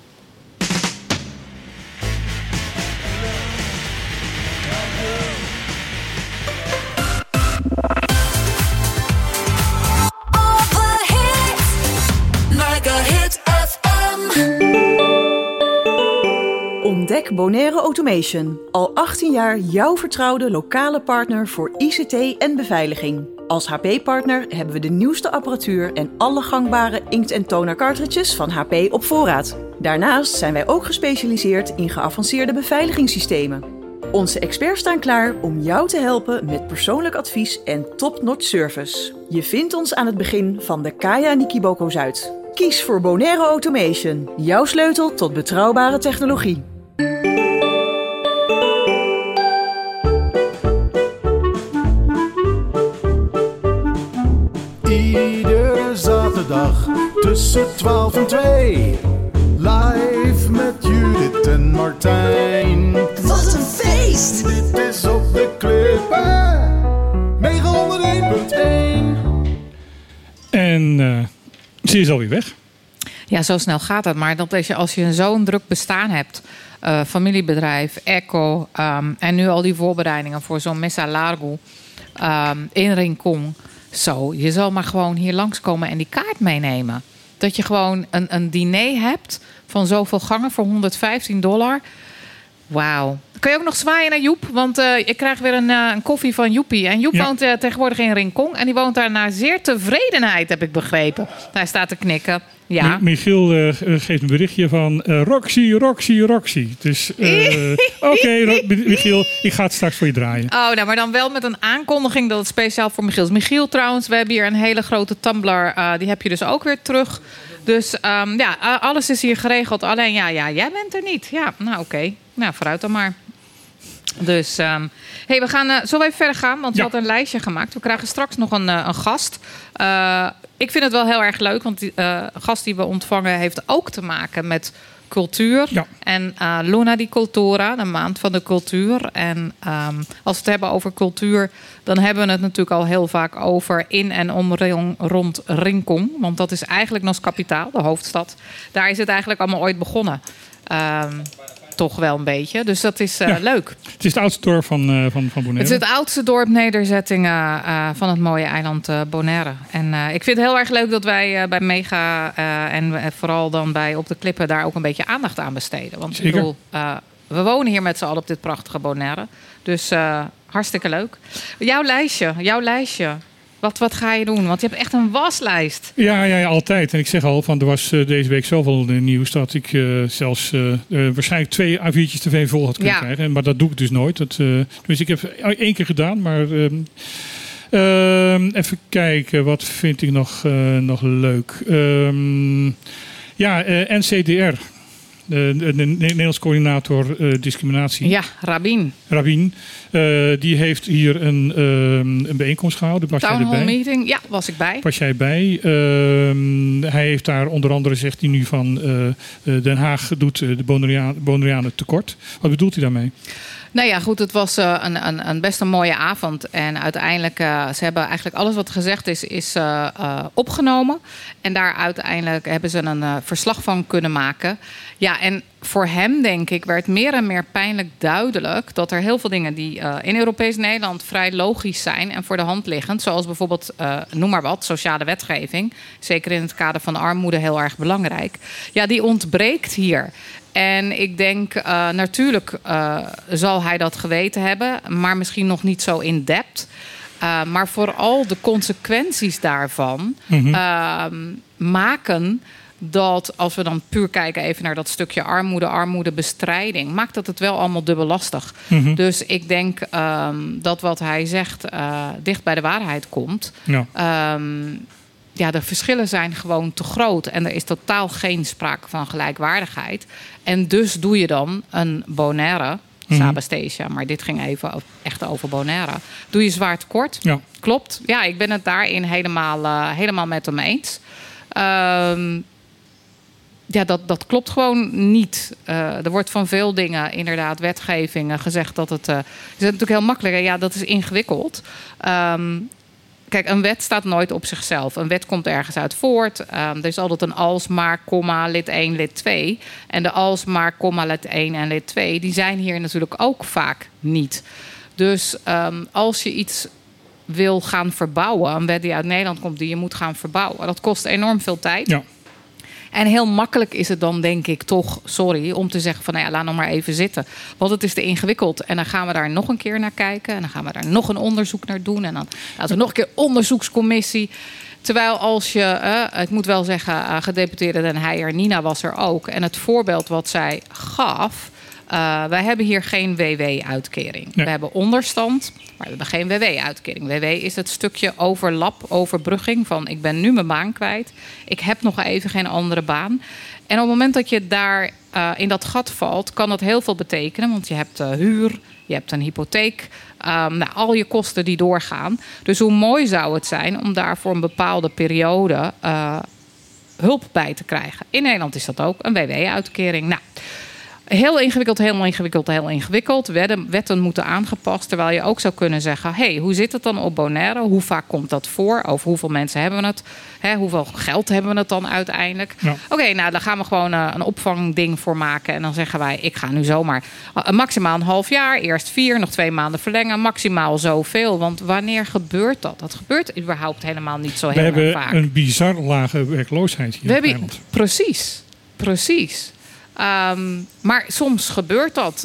Ontdek Bonaire Automation. Al 18 jaar jouw vertrouwde lokale partner voor ICT en beveiliging. Als HP-partner hebben we de nieuwste apparatuur en alle gangbare inkt- en toner cartridges van HP op voorraad. Daarnaast zijn wij ook gespecialiseerd in geavanceerde beveiligingssystemen. Onze experts staan klaar om jou te helpen met persoonlijk advies en top-notch service. Je vindt ons aan het begin van de Kaya Nikiboko Zuid. Kies voor Bonaire Automation, jouw sleutel tot betrouwbare technologie. Iedere zaterdag tussen 12 en 2. Live met Judith en Martijn. Wat een feest! Dit is op de Klippen 901.1. En ze is alweer weg. Ja, zo snel gaat het. Maar als je zo'n druk bestaan hebt, familiebedrijf, Echo en nu al die voorbereidingen voor zo'n Mesa Largo in Rincon. Zo, je zal maar gewoon hier langskomen en die kaart meenemen. Dat je gewoon een diner hebt van zoveel gangen voor $115. Wauw. Kan je ook nog zwaaien naar Joep? Want ik krijg weer een koffie van Joepie. En Joep woont tegenwoordig in Rincon. En die woont daar naar zeer tevredenheid, heb ik begrepen. Hij staat te knikken. Ja. Michiel geeft een berichtje van Roxy. Dus oké, Michiel, ik ga het straks voor je draaien. Oh, nou, maar dan wel met een aankondiging dat het speciaal voor Michiel is. Michiel trouwens, we hebben hier een hele grote tumbler. Die heb je dus ook weer terug. Dus alles is hier geregeld. Alleen jij bent er niet. Ja, nou oké. Nou, vooruit dan maar. Dus, we gaan zo even verder gaan, want je had een lijstje gemaakt. We krijgen straks nog een gast. Ik vind het wel heel erg leuk, want die gast die we ontvangen heeft ook te maken met cultuur. Ja. En Luna di Cultura, de maand van de cultuur. En als we het hebben over cultuur, dan hebben we het natuurlijk al heel vaak over in en rond Rincon. Want dat is eigenlijk Nos Capitaal, de hoofdstad. Daar is het eigenlijk allemaal ooit begonnen. Toch wel een beetje. Dus dat is leuk. Het is het oudste dorp van Bonaire. Het is het oudste dorp nederzettingen van het mooie eiland Bonaire. En ik vind het heel erg leuk dat wij bij Mega en vooral dan bij Op de Klippen daar ook een beetje aandacht aan besteden. Want ik bedoel, we wonen hier met z'n allen op dit prachtige Bonaire. Dus hartstikke leuk. Jouw lijstje. Wat ga je doen? Want je hebt echt een waslijst. Ja, altijd. En ik zeg al, er was deze week zoveel nieuws dat ik zelfs waarschijnlijk 2 A4'tjes te veel vol had kunnen krijgen. Maar dat doe ik dus nooit. Dus ik heb 1 keer gedaan, maar even kijken, wat vind ik nog leuk? NCDR. De Nederlands coördinator discriminatie. Ja, Rabin. Die heeft hier een bijeenkomst gehouden. Town hall meeting, ja, was ik bij. Was jij bij? Hij heeft daar onder andere, zegt hij nu van Den Haag doet de Bonaireanen tekort. Wat bedoelt hij daarmee? Nou ja, goed, het was een best een mooie avond. En uiteindelijk, ze hebben eigenlijk alles wat gezegd is opgenomen. En daar uiteindelijk hebben ze een verslag van kunnen maken. Ja, en voor hem, denk ik, werd meer en meer pijnlijk duidelijk dat er heel veel dingen die in Europees Nederland vrij logisch zijn en voor de hand liggend, zoals bijvoorbeeld, noem maar wat, sociale wetgeving, zeker in het kader van armoede heel erg belangrijk. Ja, die ontbreekt hier. En ik denk, natuurlijk zal hij dat geweten hebben, maar misschien nog niet zo in depth. Maar vooral de consequenties daarvan maken dat, als we dan puur kijken even naar dat stukje armoedebestrijding, maakt dat het wel allemaal dubbel lastig. Dus ik denk dat wat hij zegt dicht bij de waarheid komt. de verschillen zijn gewoon te groot. En er is totaal geen sprake van gelijkwaardigheid. En dus doe je dan een Bonaire, Sabastasia, maar dit ging even echt over Bonaire. Doe je zwaar tekort. Ja. Klopt. Ja, ik ben het daarin helemaal met hem eens. Dat klopt gewoon niet. Er wordt van veel dingen, inderdaad, wetgeving gezegd dat het... is natuurlijk heel makkelijk. Ja, dat is ingewikkeld. Kijk, een wet staat nooit op zichzelf. Een wet komt ergens uit voort. Er is altijd een als, maar, komma, lid 1, lid 2. En de als, maar, komma, lid 1 en lid 2... die zijn hier natuurlijk ook vaak niet. Dus als je iets wil gaan verbouwen... een wet die uit Nederland komt die je moet gaan verbouwen... dat kost enorm veel tijd. Ja. En heel makkelijk is het dan, denk ik, toch, om te zeggen van, laat nog maar even zitten. Want het is te ingewikkeld. En dan gaan we daar nog een keer naar kijken. En dan gaan we daar nog een onderzoek naar doen. En dan laten we nog een keer onderzoekscommissie. Terwijl als je, ik moet wel zeggen, gedeputeerde Den Heijer, Nina was er ook. En het voorbeeld wat zij gaf... wij hebben hier geen WW-uitkering. Nee. We hebben onderstand, maar we hebben geen WW-uitkering. WW is het stukje overbrugging van ik ben nu mijn baan kwijt. Ik heb nog even geen andere baan. En op het moment dat je daar in dat gat valt, kan dat heel veel betekenen. Want je hebt huur, je hebt een hypotheek. Al je kosten die doorgaan. Dus hoe mooi zou het zijn om daar voor een bepaalde periode hulp bij te krijgen. In Nederland is dat ook, een WW-uitkering. Nou, heel ingewikkeld. Wetten moeten aangepast. Terwijl je ook zou kunnen zeggen... hoe zit het dan op Bonaire? Hoe vaak komt dat voor? Over hoeveel mensen hebben we het? Hoeveel geld hebben we het dan uiteindelijk? Ja. Oké, daar gaan we gewoon een opvangding voor maken. En dan zeggen wij, ik ga nu zomaar maximaal een half jaar. Eerst 4, nog 2 maanden verlengen. Maximaal zoveel. Want wanneer gebeurt dat? Dat gebeurt überhaupt helemaal niet zo heel vaak. We hebben een bizar lage werkloosheid hier in Nederland. Precies. Maar soms gebeurt dat.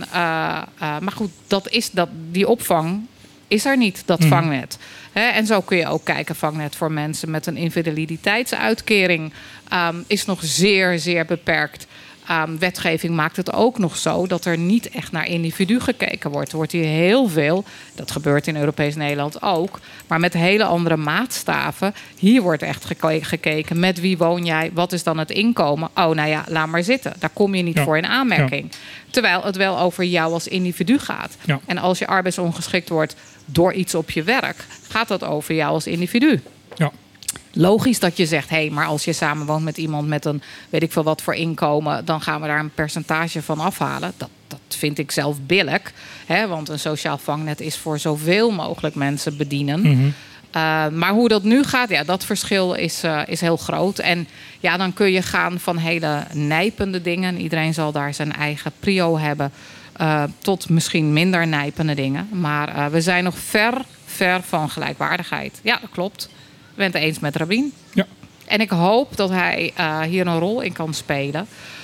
Maar goed, die opvang is er niet, dat vangnet. En zo kun je ook kijken, vangnet voor mensen met een invaliditeitsuitkering is nog zeer, zeer beperkt. Wetgeving maakt het ook nog zo dat er niet echt naar individu gekeken wordt. Er wordt hier heel veel, dat gebeurt in Europees Nederland ook, maar met hele andere maatstaven. Hier wordt echt gekeken met wie woon jij, wat is dan het inkomen? Laat maar zitten. Daar kom je niet voor in aanmerking. Ja. Terwijl het wel over jou als individu gaat. Ja. En als je arbeidsongeschikt wordt door iets op je werk, gaat dat over jou als individu. Ja. Logisch dat je zegt, maar als je samenwoont met iemand met een weet ik veel wat voor inkomen, dan gaan we daar een percentage van afhalen. Dat vind ik zelf billig. Want een sociaal vangnet is voor zoveel mogelijk mensen bedienen. Mm-hmm. Maar hoe dat nu gaat, dat verschil is heel groot. En dan kun je gaan van hele nijpende dingen. Iedereen zal daar zijn eigen prio hebben. Tot misschien minder nijpende dingen. Maar we zijn nog ver van gelijkwaardigheid. Ja, dat klopt. Ik ben het eens met Rabin. Ja. En ik hoop dat hij hier een rol in kan spelen.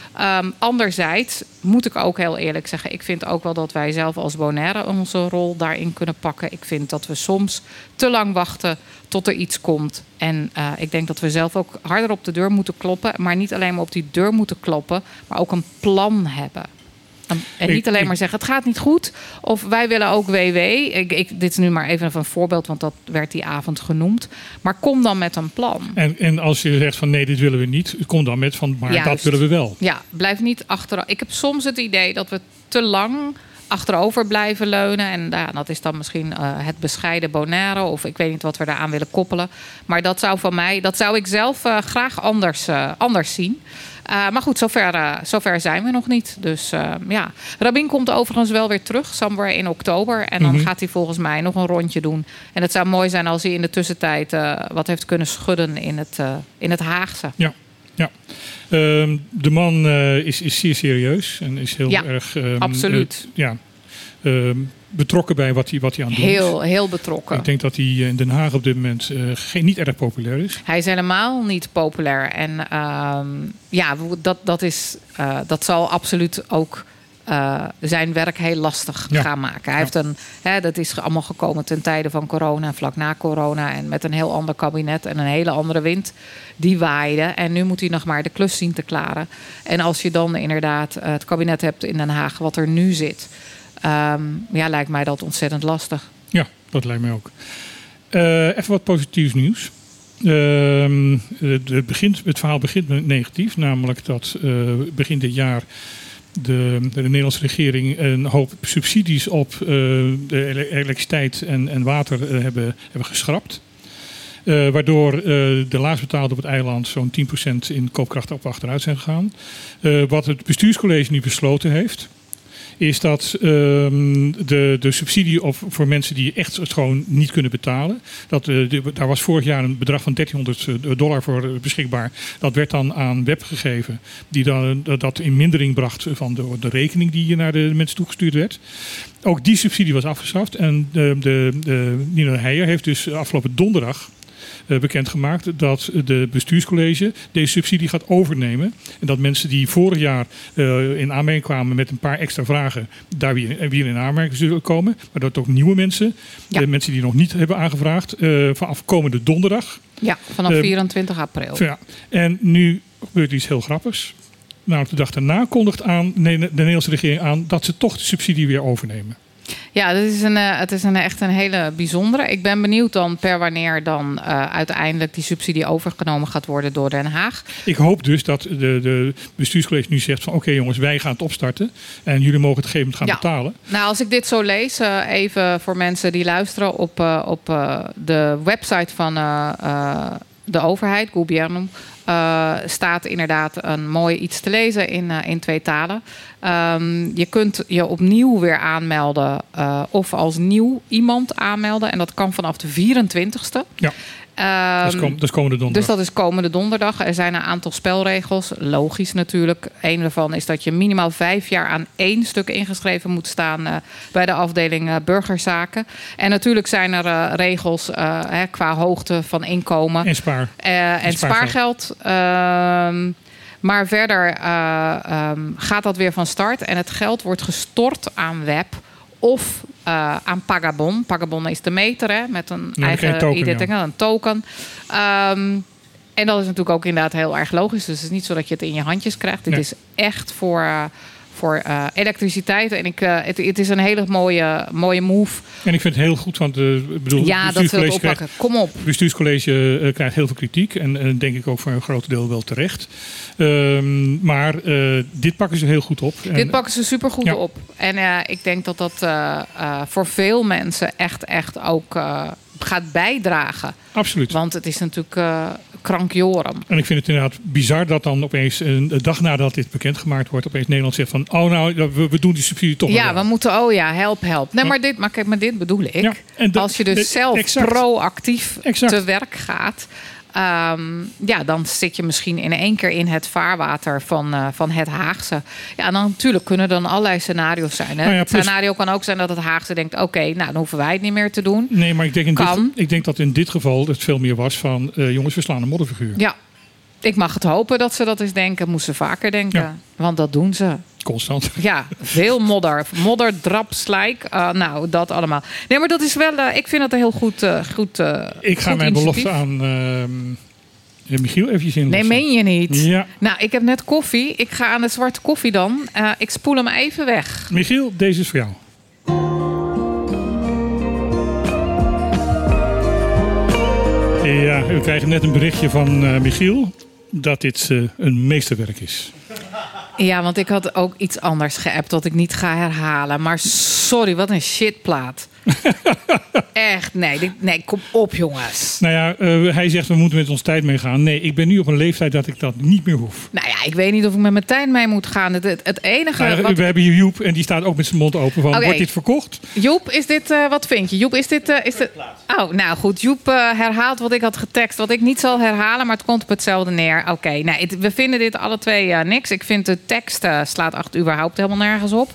Anderzijds moet ik ook heel eerlijk zeggen, ik vind ook wel dat wij zelf als Bonaire onze rol daarin kunnen pakken. Ik vind dat we soms te lang wachten tot er iets komt. En ik denk dat we zelf ook harder op de deur moeten kloppen. Maar niet alleen maar op die deur moeten kloppen, maar ook een plan hebben. En niet alleen maar zeggen, het gaat niet goed. Of wij willen ook WW. Dit is nu maar even een voorbeeld, want dat werd die avond genoemd. Maar kom dan met een plan. En als je zegt van nee, dit willen we niet. Kom dan met van, maar juist, dat willen we wel. Ja, blijf niet achterover. Ik heb soms het idee dat we te lang achterover blijven leunen. En dat is dan misschien het bescheiden Bonaire. Of ik weet niet wat we daaraan willen koppelen. Maar dat zou ik zelf graag anders zien. Maar goed, zover zijn we nog niet. Dus Rabin komt overigens wel weer terug, somewhere in oktober. En dan gaat hij volgens mij nog een rondje doen. En het zou mooi zijn als hij in de tussentijd wat heeft kunnen schudden in het Haagse. Ja. De man is zeer serieus en is heel erg absoluut. Betrokken bij wat hij aan het doen is. Heel betrokken. Ik denk dat hij in Den Haag op dit moment niet erg populair is. Hij is helemaal niet populair. En dat zal absoluut ook zijn werk heel lastig gaan maken. Hij heeft dat is allemaal gekomen ten tijde van corona en vlak na corona. En met een heel ander kabinet en een hele andere wind die waaide. En nu moet hij nog maar de klus zien te klaren. En als je dan inderdaad het kabinet hebt in Den Haag wat er nu zit, lijkt mij dat ontzettend lastig. Ja, dat lijkt mij ook. Even wat positiefs nieuws. Het verhaal begint negatief. Namelijk dat begin dit jaar de Nederlandse regering een hoop subsidies op de elektriciteit en water hebben geschrapt. Waardoor de laagstbetaalden op het eiland zo'n 10% in koopkracht op achteruit zijn gegaan. Wat het bestuurscollege nu besloten heeft, is dat de subsidie voor mensen die echt het gewoon niet kunnen betalen. Daar was vorig jaar een bedrag van $1300 voor beschikbaar. Dat werd dan aan Web gegeven. Die dat in mindering bracht van de rekening die naar de mensen toegestuurd werd. Ook die subsidie was afgeschaft. En Nina Heijer heeft dus afgelopen donderdag bekendgemaakt dat de bestuurscollege deze subsidie gaat overnemen. En dat mensen die vorig jaar in aanmerking kwamen met een paar extra vragen, daar weer in aanmerking zullen komen. Maar dat ook nieuwe mensen, mensen die nog niet hebben aangevraagd, vanaf komende donderdag. Ja, vanaf 24 april. Ja. En nu gebeurt iets heel grappigs. Nou, de dag daarna kondigt de Nederlandse regering aan dat ze toch de subsidie weer overnemen. Ja, het is echt een hele bijzondere. Ik ben benieuwd dan per wanneer dan uiteindelijk die subsidie overgenomen gaat worden door Den Haag. Ik hoop dus dat de bestuurscollege nu zegt van oké, jongens, wij gaan het opstarten. En jullie mogen het gegeven moment gaan betalen. Nou, als ik dit zo lees, even voor mensen die luisteren op de website van de overheid, Gouvernement, staat inderdaad een mooi iets te lezen in 2 talen. Je kunt je opnieuw weer aanmelden of als nieuw iemand aanmelden. En dat kan vanaf de 24ste. Ja. Dat is komende donderdag. Dus dat is komende donderdag. Er zijn een aantal spelregels. Logisch natuurlijk. Een daarvan is dat je minimaal 5 jaar aan 1 stuk ingeschreven moet staan bij de afdeling burgerzaken. En natuurlijk zijn er regels qua hoogte van inkomen. En spaargeld. Maar verder gaat dat weer van start. En het geld wordt gestort aan Web of aan Pagabon. Pagabon is de meter met een eigen token, een token. En dat is natuurlijk ook inderdaad heel erg logisch. Dus het is niet zo dat je het in je handjes krijgt. Dit is echt voor elektriciteit. En het is een hele mooie move. En ik vind het heel goed, want dat ze het oppakken. Kom op. Het bestuurscollege krijgt heel veel kritiek. En denk ik ook voor een groot deel wel terecht. Maar dit pakken ze heel goed op. Dit pakken ze supergoed op. En ik denk dat dat voor veel mensen echt ook gaat bijdragen. Absoluut. Want het is natuurlijk krankjoren. En ik vind het inderdaad bizar dat dan opeens een dag nadat dit bekendgemaakt wordt, opeens Nederland zegt van we doen die subsidie toch wel. Ja, we moeten help. Nee, maar dit bedoel ik. Ja, als je dus zelf proactief te werk gaat, dan zit je misschien in één keer in het vaarwater van het Haagse. Ja, dan natuurlijk kunnen er dan allerlei scenario's zijn. Hè? Het scenario kan ook zijn dat het Haagse denkt, oké, dan hoeven wij het niet meer te doen. Nee, maar ik denk dat in dit geval het veel meer was van jongens, we slaan een modderfiguur. Ja, ik mag het hopen dat ze dat eens denken. Moesten ze vaker denken. Ja. Want dat doen ze. Constant. Ja, veel modder. Modder, drap, slijk. Dat allemaal. Nee, maar dat is wel... ik vind het een heel goed ik ga mijn belofte aan Michiel eventjes inlossen. Nee, meen je niet? Ja. Nou, ik heb net koffie. Ik ga aan de zwarte koffie dan. Ik spoel hem even weg. Michiel, deze is voor jou. Ja, we krijgen net een berichtje van Michiel dat dit een meesterwerk is. Ja, want ik had ook iets anders geappt dat ik niet ga herhalen. Maar sorry, wat een shitplaat. Echt, nee, kom op jongens. Nou ja, hij zegt we moeten met ons tijd meegaan. Nee, ik ben nu op een leeftijd dat ik dat niet meer hoef. Nou ja, ik weet niet of ik met mijn tijd mee moet gaan. Het enige... We hebben hier Joep en die staat ook met zijn mond open van, wordt dit verkocht? Joep, is dit, wat vind je? Joep, is dit... Oh, nou goed, Joep herhaalt wat ik had getekst. Wat ik niet zal herhalen, maar het komt op hetzelfde neer. Oké, we vinden dit alle twee niks. Ik vind de tekst slaat überhaupt helemaal nergens op.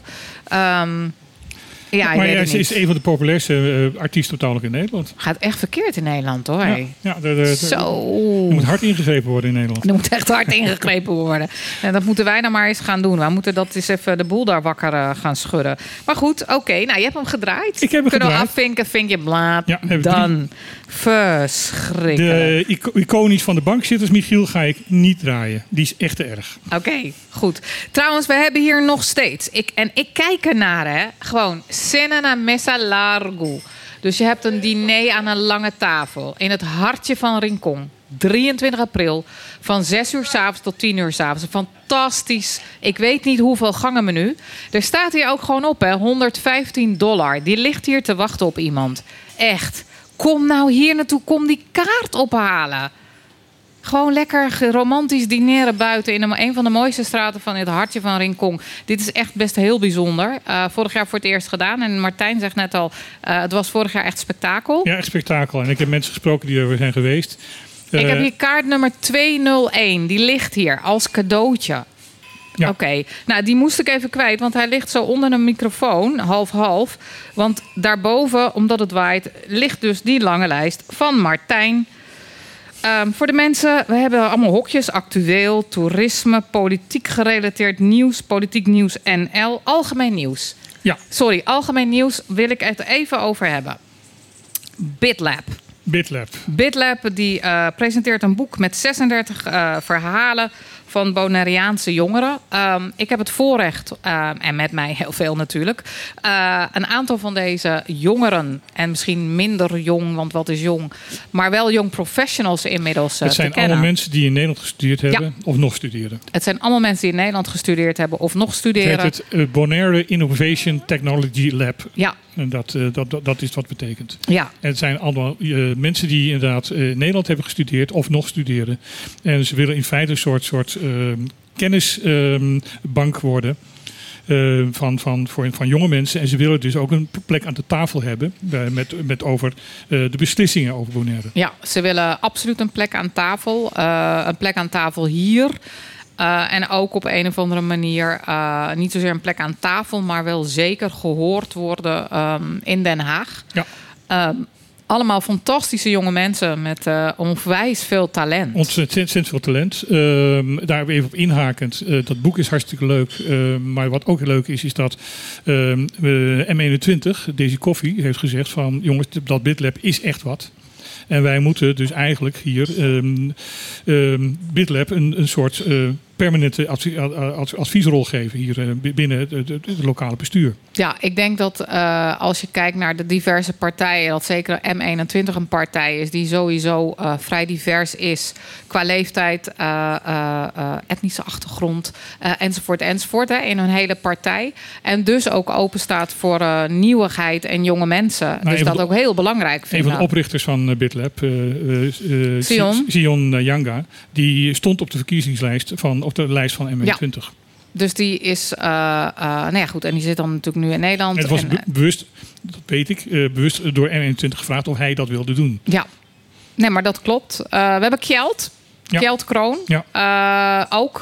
Ja, maar ze is een van de populairste artiesten totaal in Nederland. Gaat echt verkeerd in Nederland hoor. Ja, Zo. Er moet hard ingegrepen worden in Nederland. Er moet echt hard ingegrepen worden. En dat moeten wij nou maar eens gaan doen. We moeten dat eens even de boel daar wakker gaan schudden. Maar goed, oké. Nou, je hebt hem gedraaid. Ik heb hem Kunnen gedraaid. we afvinken, vinkje blaad. Ja, dan. Verschrikkelijk. De iconisch van de bankzitters, Michiel, ga ik niet draaien. Die is echt te erg. Oké, goed. Trouwens, we hebben hier nog steeds... Ik kijk ernaar, hè. Gewoon, cena na mesa largo. Dus je hebt een diner aan een lange tafel in het hartje van Rincon. 23 april, van 6 uur 's avonds tot 10 uur 's avonds. Fantastisch. Ik weet niet hoeveel gangenmenu. Er staat hier ook gewoon op, hè, $115. Die ligt hier te wachten op iemand. Echt. Kom nou hier naartoe, kom die kaart ophalen. Gewoon lekker romantisch dineren buiten in een van de mooiste straten van het hartje van Rincon. Dit is echt best heel bijzonder. Vorig jaar voor het eerst gedaan. En Martijn zegt net al, het was vorig jaar echt spektakel. Ja, echt spektakel. En ik heb mensen gesproken die er zijn geweest. Ik heb hier kaart nummer 201. Die ligt hier als cadeautje. Ja. Oké. Nou, die moest ik even kwijt, want hij ligt zo onder een microfoon, half-half. Want daarboven, omdat het waait, ligt dus die lange lijst van Martijn. Voor de mensen, we hebben allemaal hokjes. Actueel, toerisme, politiek gerelateerd nieuws, politiek nieuws NL, algemeen nieuws. Ja. Sorry, algemeen nieuws wil ik het even over hebben. BitLab. BitLab die presenteert een boek met 36 verhalen van Bonaireaanse jongeren. Ik heb het voorrecht, en met mij heel veel natuurlijk, een aantal van deze jongeren, en misschien minder jong, want wat is jong, maar wel jong professionals inmiddels Het zijn allemaal mensen die in Nederland gestudeerd hebben of nog studeren. Het zijn allemaal mensen die in Nederland gestudeerd hebben of nog studeren. Het heet het Bonaire Innovation Technology Lab. Ja. En dat is wat betekent. Ja. En het zijn allemaal mensen die inderdaad in Nederland hebben gestudeerd of nog studeren. En ze willen in feite een soort kennisbank worden van jonge mensen. En ze willen dus ook een plek aan de tafel hebben met over de beslissingen over Bonaire. Ja, ze willen absoluut een plek aan tafel. Een plek aan tafel hier. En ook op een of andere manier niet zozeer een plek aan tafel, maar wel zeker gehoord worden in Den Haag. Ja. Allemaal fantastische jonge mensen met onwijs veel talent. Ontzettend veel talent. Daar even op inhakend. Dat boek is hartstikke leuk. Maar wat ook heel leuk is dat M21, Daisy Koffie, heeft gezegd van jongens, dat BitLab is echt wat. En wij moeten dus eigenlijk hier BitLab een soort permanente adviesrol geven hier binnen het lokale bestuur. Ja, ik denk dat als je kijkt naar de diverse partijen, dat zeker M21 een partij is die sowieso vrij divers is qua leeftijd, etnische achtergrond enzovoort hè, in hun hele partij. En dus ook open staat voor nieuwigheid en jonge mensen. Dus dat ook heel belangrijk vind. Een van de oprichters van BitLab, Sion Yanga, die stond op de verkiezingslijst op de lijst van M21. Ja. Dus die is, nou ja goed, en die zit dan natuurlijk nu in Nederland. En het was bewust, dat weet ik, bewust door M21 gevraagd of hij dat wilde doen. Ja, nee, maar dat klopt. We hebben Kjeld Kroon, ook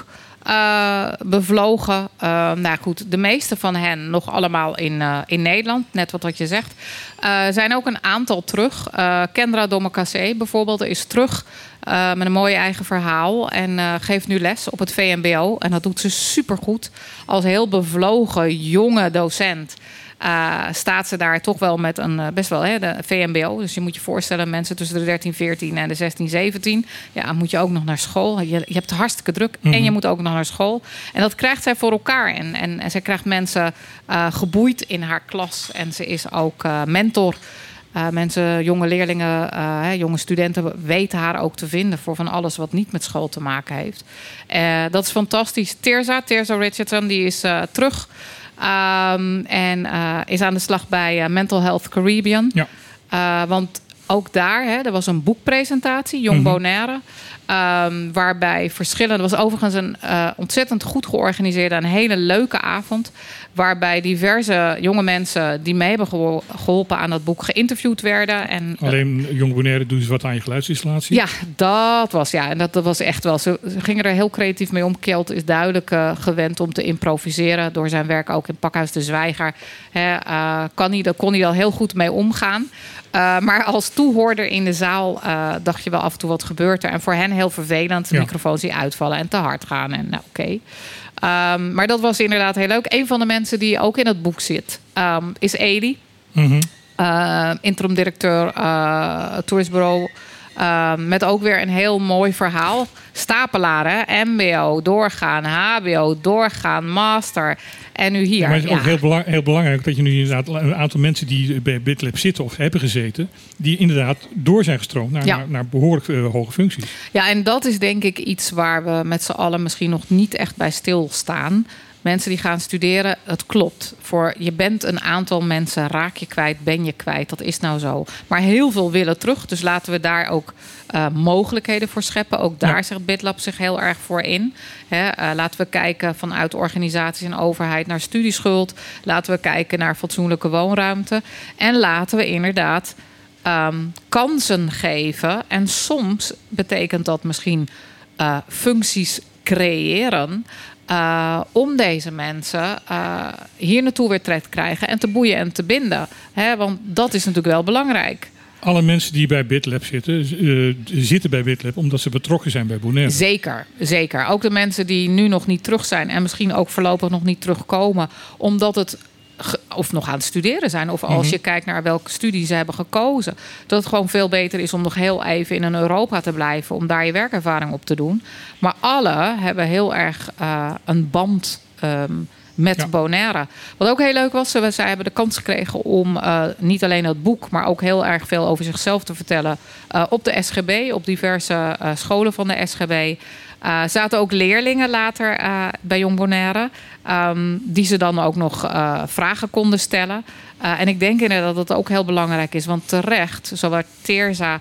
bevlogen. Nou goed, de meeste van hen nog allemaal in Nederland, net wat je zegt. Zijn ook een aantal terug. Kendra Domekassé bijvoorbeeld is terug met een mooi eigen verhaal. En geeft nu les op het VMBO. En dat doet ze supergoed. Als heel bevlogen jonge docent staat ze daar toch wel met een best wel de VMBO. Dus je moet je voorstellen, mensen tussen de 13, 14 en de 16, 17. Ja, moet je ook nog naar school. Je hebt het hartstikke druk en je moet ook nog naar school. En dat krijgt zij voor elkaar. En zij krijgt mensen geboeid in haar klas. En ze is ook mentor. Mensen, jonge leerlingen, jonge studenten weten haar ook te vinden voor van alles wat niet met school te maken heeft. Dat is fantastisch. Teerza Richardson, die is terug. En is aan de slag bij Mental Health Caribbean. Ja. Want ook daar, er was een boekpresentatie, Jong Bonaire. Waarbij verschillende... was overigens een ontzettend goed georganiseerde en hele leuke avond. Waarbij diverse jonge mensen die mee hebben geholpen aan dat boek geïnterviewd werden. En, alleen Jong Bonaire doen ze wat aan je geluidsinstallatie? Ja, dat was en dat was echt wel. Ze gingen er heel creatief mee om. Kjeld is duidelijk gewend om te improviseren. Door zijn werk ook in Pakhuis de Zwijger. Kon hij al heel goed mee omgaan. Maar als toehoorder in de zaal dacht je wel af en toe wat gebeurt er. En voor hen heel vervelend. De microfoons die uitvallen en te hard gaan. En nou oké. Maar dat was inderdaad heel leuk. Een van de mensen die ook in het boek zit is Eli. Interim directeur toerismebureau Met ook weer een heel mooi verhaal. Stapelaar, hè? MBO, doorgaan, HBO, doorgaan, master. En nu hier. Ja, maar het is ook heel belangrijk dat je nu inderdaad een aantal mensen die bij BitLab zitten of hebben gezeten, die inderdaad door zijn gestroomd naar behoorlijk hoge functies. Ja, en dat is denk ik iets waar we met z'n allen misschien nog niet echt bij stilstaan. Mensen die gaan studeren, het klopt. Je bent een aantal mensen, raak je kwijt, ben je kwijt. Dat is nou zo. Maar heel veel willen terug. Dus laten we daar ook mogelijkheden voor scheppen. Ook daar zegt BitLab zich heel erg voor in. Laten we kijken vanuit organisaties en overheid naar studieschuld. Laten we kijken naar fatsoenlijke woonruimte. En laten we inderdaad kansen geven. En soms betekent dat misschien functies creëren. Om deze mensen hier naartoe weer terecht te krijgen en te boeien en te binden. Want dat is natuurlijk wel belangrijk. Alle mensen die bij BitLab zitten bij BitLab omdat ze betrokken zijn bij Bonaire. Zeker. Ook de mensen die nu nog niet terug zijn en misschien ook voorlopig nog niet terugkomen, omdat het of nog aan het studeren zijn. Of als je kijkt naar welke studie ze hebben gekozen. Dat het gewoon veel beter is om nog heel even in een Europa te blijven. Om daar je werkervaring op te doen. Maar alle hebben heel erg een band met Bonaire. Wat ook heel leuk was. Zij hebben de kans gekregen om niet alleen het boek. Maar ook heel erg veel over zichzelf te vertellen. Op de SGB. Op diverse scholen van de SGB. Zaten ook leerlingen later bij Jong Bonaire. Die ze dan ook nog vragen konden stellen. En ik denk inderdaad dat het ook heel belangrijk is. Want terecht, zowel Teerza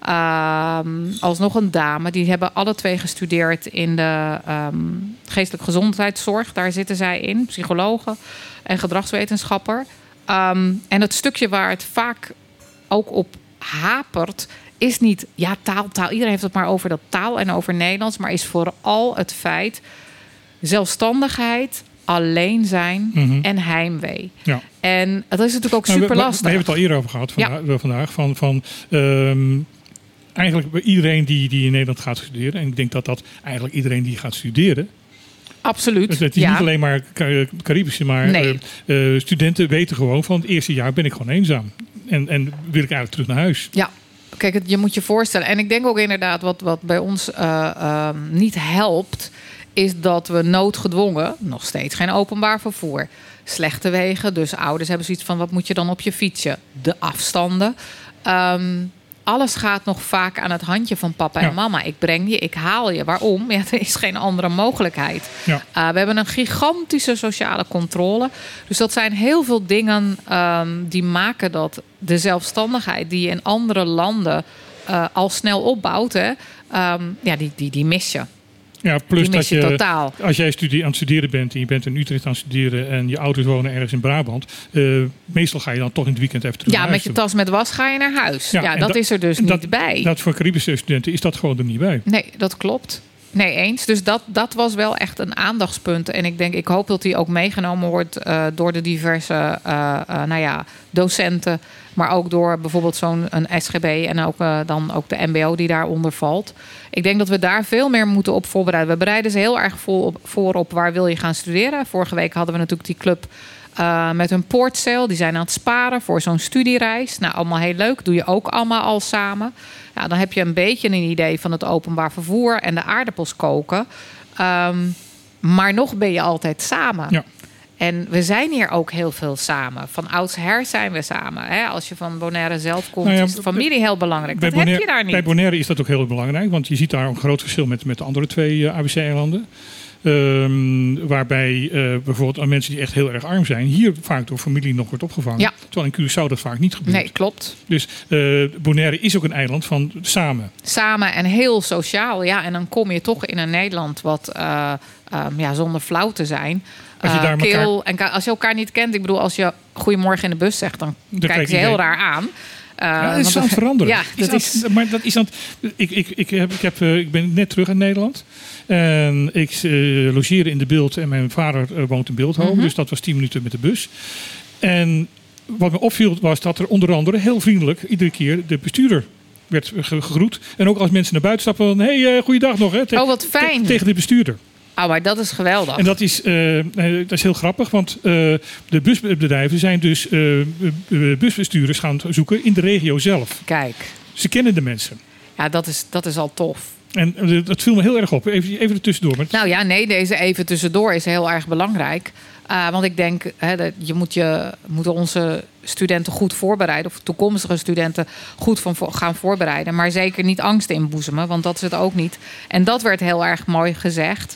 als nog een dame, die hebben alle twee gestudeerd in de geestelijke gezondheidszorg. Daar zitten zij in, psychologen en gedragswetenschapper. En het stukje waar het vaak ook op hapert, is niet taal. Iedereen heeft het maar over dat taal en over Nederlands, maar is vooral het feit zelfstandigheid, alleen zijn en heimwee. Ja. En dat is natuurlijk ook super lastig. We hebben het al eerder over gehad vandaag. Eigenlijk bij iedereen die in Nederland gaat studeren. En ik denk dat eigenlijk iedereen die gaat studeren. Absoluut. Het is niet alleen maar Caribische, maar studenten weten gewoon van het eerste jaar ben ik gewoon eenzaam. En wil ik eigenlijk terug naar huis. Ja. Kijk, je moet je voorstellen. En ik denk ook inderdaad wat bij ons niet helpt, is dat we noodgedwongen, nog steeds geen openbaar vervoer, slechte wegen. Dus ouders hebben zoiets van, wat moet je dan op je fietsje? De afstanden. Alles gaat nog vaak aan het handje van papa en mama. Ik breng je, ik haal je. Waarom? Ja, er is geen andere mogelijkheid. Ja. We hebben een gigantische sociale controle. Dus dat zijn heel veel dingen die maken dat de zelfstandigheid die je in andere landen al snel opbouwt, die mis je. Ja, plus dat je totaal. Als jij aan het studeren bent en je bent in Utrecht aan het studeren en je ouders wonen ergens in Brabant, meestal ga je dan toch in het weekend even terug naar huis. Ja, met je tas met was ga je naar huis. Ja, dat is er dus niet bij. Dat voor Caribische studenten is dat gewoon er niet bij. Nee, dat klopt. Nee, eens. Dus dat was wel echt een aandachtspunt. En ik hoop dat die ook meegenomen wordt door de diverse docenten. Maar ook door bijvoorbeeld zo'n SGB en ook dan ook de MBO die daaronder valt. Ik denk dat we daar veel meer moeten op voorbereiden. We bereiden ze heel erg voor op waar wil je gaan studeren. Vorige week hadden we natuurlijk die club met hun poortsail. Die zijn aan het sparen voor zo'n studiereis. Nou, allemaal heel leuk. Doe je ook allemaal al samen. Ja, dan heb je een beetje een idee van het openbaar vervoer en de aardappels koken. Maar nog ben je altijd samen. Ja. En we zijn hier ook heel veel samen. Van oudsher zijn we samen. Hè? Als je van Bonaire zelf komt, is de familie heel belangrijk. Dat heb je daar niet. Bij Bonaire is dat ook heel belangrijk. Want je ziet daar een groot verschil met de andere twee ABC-eilanden. Waarbij bijvoorbeeld mensen die echt heel erg arm zijn, hier vaak door familie nog wordt opgevangen. Ja. Terwijl in Curaçao dat vaak niet gebeurt. Nee, klopt. Dus Bonaire is ook een eiland van samen. Samen en heel sociaal. Ja, en dan kom je toch in een Nederland wat zonder flauw te zijn. Als je elkaar niet kent, ik bedoel, als je goedemorgen in de bus zegt, dan kijken ze heel raar aan. Dat is aan het veranderen. Ja, maar dat is aan ik ben net terug in Nederland. En ik logeerde in de Bilt en mijn vader woont in Bilthoven. Dus dat was 10 minuten met de bus. En wat me opviel was dat er onder andere heel vriendelijk iedere keer de bestuurder werd gegroet. En ook als mensen naar buiten stappen, hey, goeiedag nog. Hè, wat fijn. Tegen de bestuurder. Oh, maar dat is geweldig. En dat is heel grappig, want de busbedrijven zijn dus busbestuurders gaan zoeken in de regio zelf. Kijk. Ze kennen de mensen. Ja, dat is al tof. En dat viel me heel erg op. Even er tussendoor. Maar Nou ja, nee, deze even tussendoor is heel erg belangrijk. Want ik denk, dat je moet onze studenten goed voorbereiden. Of toekomstige studenten goed gaan voorbereiden. Maar zeker niet angst inboezemen, want dat is het ook niet. En dat werd heel erg mooi gezegd.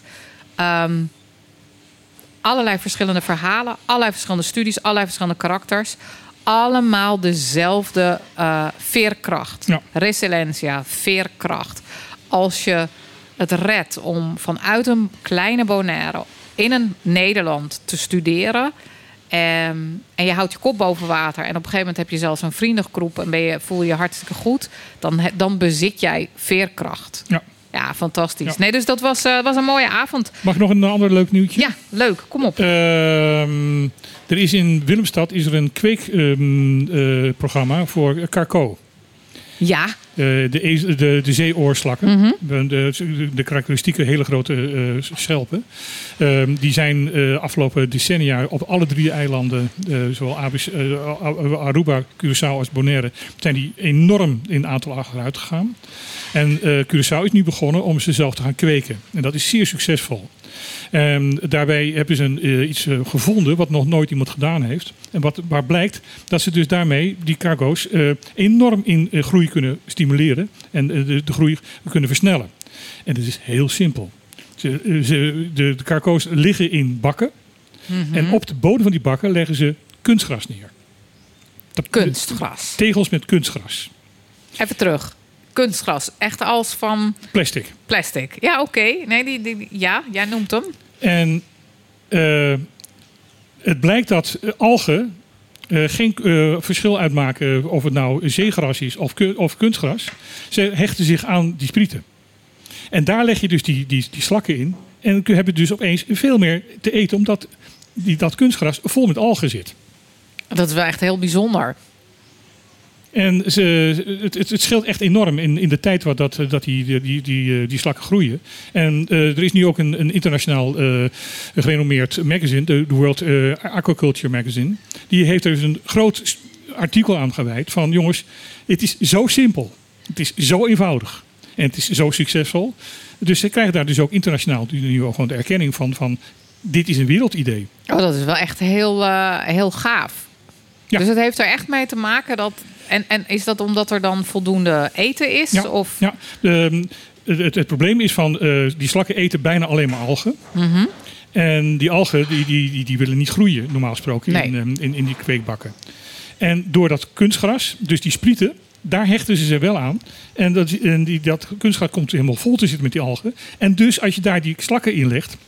Allerlei verschillende verhalen, allerlei verschillende studies, allerlei verschillende karakters. Allemaal dezelfde veerkracht. Ja. Resilientia, veerkracht. Als je het redt om vanuit een kleine Bonaire in een Nederland te studeren. En je houdt je kop boven water. En op een gegeven moment heb je zelfs een vriendengroep en voel je hartstikke goed. Dan bezit jij veerkracht. Ja. Ja, fantastisch. Ja. Nee, dus dat was een mooie avond. Mag ik nog een ander leuk nieuwtje? Ja, leuk. Kom op. Er is in Willemstad een kweekprogramma voor Carco. Ja. De zeeoorslakken. Mhm. De karakteristieke hele grote schelpen. Die zijn afgelopen decennia op alle 3 eilanden, zowel Aruba, Curaçao als Bonaire, zijn die enorm in aantal achteruit gegaan. En Curaçao is nu begonnen om ze zelf te gaan kweken. En dat is zeer succesvol. Daarbij hebben ze iets gevonden wat nog nooit iemand gedaan heeft. En waar blijkt dat ze dus daarmee die cargo's enorm in groei kunnen stimuleren. En de groei kunnen versnellen. En dat is heel simpel. De cargo's liggen in bakken. Mhm. En op de bodem van die bakken leggen ze kunstgras neer. Kunstgras. Tegels met kunstgras. Even terug. Kunstgras. Echt als van Plastic. Ja, oké. Nee, ja, jij noemt hem. En het blijkt dat algen geen verschil uitmaken of het nou zeegras is of kunstgras. Ze hechten zich aan die sprieten. En daar leg je dus die slakken in. En hebben dus opeens veel meer te eten omdat dat kunstgras vol met algen zit. Dat is wel echt heel bijzonder. En het scheelt echt enorm in de tijd dat die slakken groeien. En er is nu ook een internationaal gerenommeerd magazine, de World Aquaculture Magazine. Die heeft er dus een groot artikel aan gewijd van jongens, het is zo simpel. Het is zo eenvoudig. En het is zo succesvol. Dus ze krijgen daar dus ook internationaal nu ook gewoon de erkenning van dit is een wereldidee. Oh, dat is wel echt heel gaaf. Ja. Dus het heeft er echt mee te maken dat... En is dat omdat er dan voldoende eten is? Ja, Of? ja. Het probleem is van die slakken eten bijna alleen maar algen. Mhm. En die algen die willen niet groeien, normaal gesproken, Nee. in die kweekbakken. En door dat kunstgras, dus die sprieten, daar hechten ze wel aan. En dat kunstgras komt helemaal vol te zitten met die algen. En dus als je daar die slakken in legt,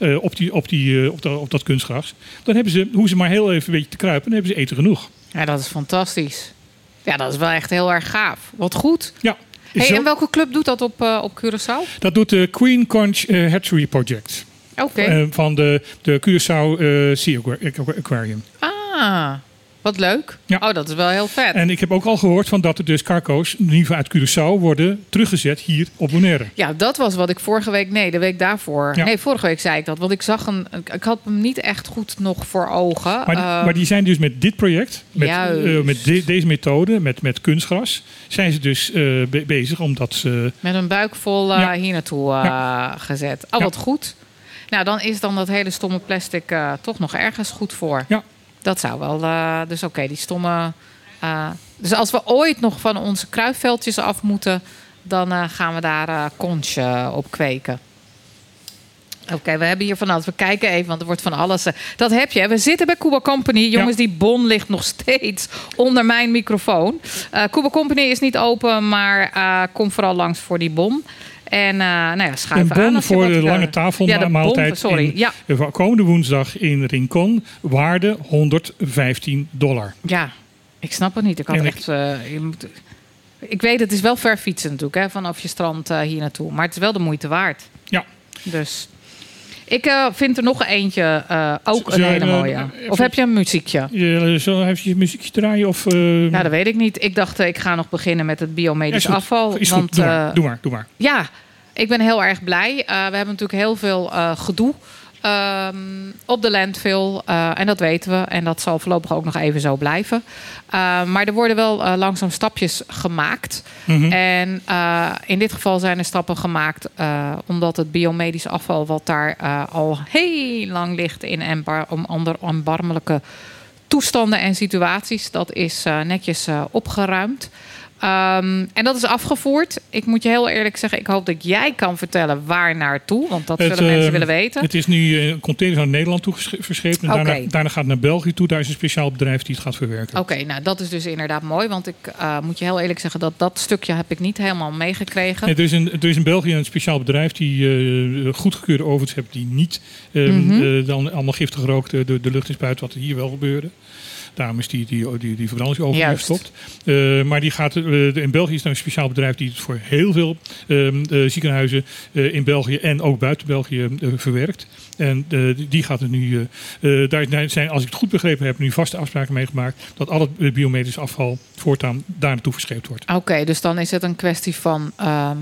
op dat kunstgras, dan hebben ze, hoe ze maar heel even een beetje te kruipen, dan hebben ze eten genoeg. Ja, dat is fantastisch. Ja, dat is wel echt heel erg gaaf. Wat goed. Ja. Hey, en welke club doet dat op Curaçao? Dat doet de Queen Conch Hatchery Project. Oké. Van de Curaçao Sea Aquarium. Ah, wat leuk. Ja. Oh, dat is wel heel vet. En ik heb ook al gehoord dat er dus cargo's in ieder geval uit Curaçao worden teruggezet hier op Bonaire. Ja, dat was wat ik vorige week... Nee, de week daarvoor. Ja. Nee, vorige week zei ik dat. Want ik had hem niet echt goed nog voor ogen. Maar die zijn dus met dit project, Juist. met deze methode, met kunstgras, zijn ze dus bezig omdat ze... Met een buik vol Ja. hier naartoe gezet. Oh, wat goed. Nou, dan is dan dat hele stomme plastic toch nog ergens goed voor. Ja. Dat zou wel... dus oké, die stomme... dus als we ooit nog van onze kruidveldjes af moeten... dan gaan we daar conch op kweken. Oké, we hebben hier van alles. We kijken even, want er wordt van alles... dat heb je. We zitten bij Cuba Company. Jongens, die bon ligt nog steeds onder mijn microfoon. Cuba Company is niet open, maar kom vooral langs voor die bon. En schuif Een aan. bon als je voor wat, de lange tafelmaaltijd. Sorry, ja. Komende woensdag in Rincon. Waarde $115. Ja, ik snap het niet. Ik had En echt... ik weet, het is wel ver fietsen natuurlijk, hè, vanaf je strand hier naartoe. Maar het is wel de moeite waard. Ja. Dus... Ik vind er nog eentje ook een hele mooie. Of heb je een muziekje? Zullen we even muziekje draaien? Of, Ja, dat weet ik niet. Ik dacht, ik ga nog beginnen met het biomedisch afval. Is goed. Doe maar. Ja, ik ben heel erg blij. We hebben natuurlijk heel veel gedoe op de landfill. En dat weten we. En dat zal voorlopig ook nog even zo blijven. Maar er worden wel langzaam stapjes gemaakt. Mhm. En in dit geval zijn er stappen gemaakt omdat het biomedisch afval wat daar al heel lang ligt in erbarmelijke toestanden en situaties, dat is netjes opgeruimd. En dat is afgevoerd. Ik moet je heel eerlijk zeggen, ik hoop dat jij kan vertellen waar naartoe. Want dat zullen mensen willen weten. Het is nu containers naar Nederland toe verscheept. En daarna gaat het naar België toe. Daar is een speciaal bedrijf die het gaat verwerken. Oké, nou dat is dus inderdaad mooi. Want ik moet je heel eerlijk zeggen, dat stukje heb ik niet helemaal meegekregen. Nee, er is in België een speciaal bedrijf die goedgekeurde ovens heeft die niet dan allemaal giftig rook de lucht in spuit, wat er hier wel gebeurde. Daarom is die verbrandingsoven gestopt. Maar die gaat, in België is er een speciaal bedrijf die het voor heel veel ziekenhuizen in België en ook buiten België verwerkt. En die gaat het nu, daar zijn, als ik het goed begrepen heb, nu vaste afspraken mee gemaakt dat al het biomedisch afval voortaan daar naartoe verscheept wordt. Oké, dus dan is het een kwestie van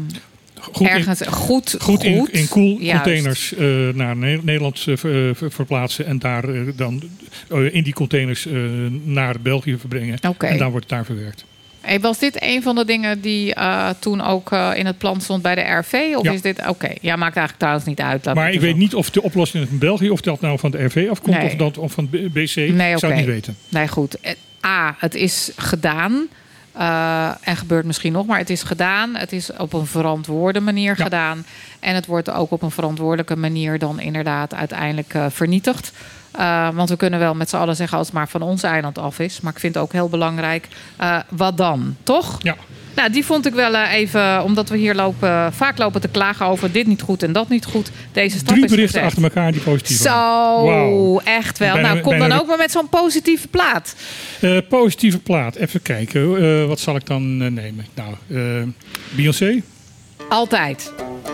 goed in koelcontainers naar Nederland verplaatsen en daar dan in die containers naar België verbrengen. Okay. En dan wordt het daar verwerkt. Hey, was dit een van de dingen die toen ook in het plan stond bij de RV? Of is dit oké? Ja, maakt eigenlijk trouwens niet uit. Maar ik weet niet of de oplossing van België, of dat nou van de RV afkomt of van het BC. Nee, zou ik niet weten. Nee, goed. Het is gedaan. En gebeurt misschien nog, maar het is gedaan. Het is op een verantwoorde manier gedaan. En het wordt ook op een verantwoordelijke manier dan inderdaad uiteindelijk vernietigd. Want we kunnen wel met z'n allen zeggen als het maar van ons eiland af is. Maar ik vind het ook heel belangrijk. Wat dan? Toch? Ja. Nou, die vond ik wel even, omdat we hier vaak lopen te klagen over dit niet goed en dat niet goed. Deze stap 3 berichten achter elkaar die positief zijn. Zo, echt wel. Nou, kom dan ook maar met zo'n positieve plaat. Positieve plaat. Even kijken. Wat zal ik dan nemen? Nou, Beyoncé? Altijd.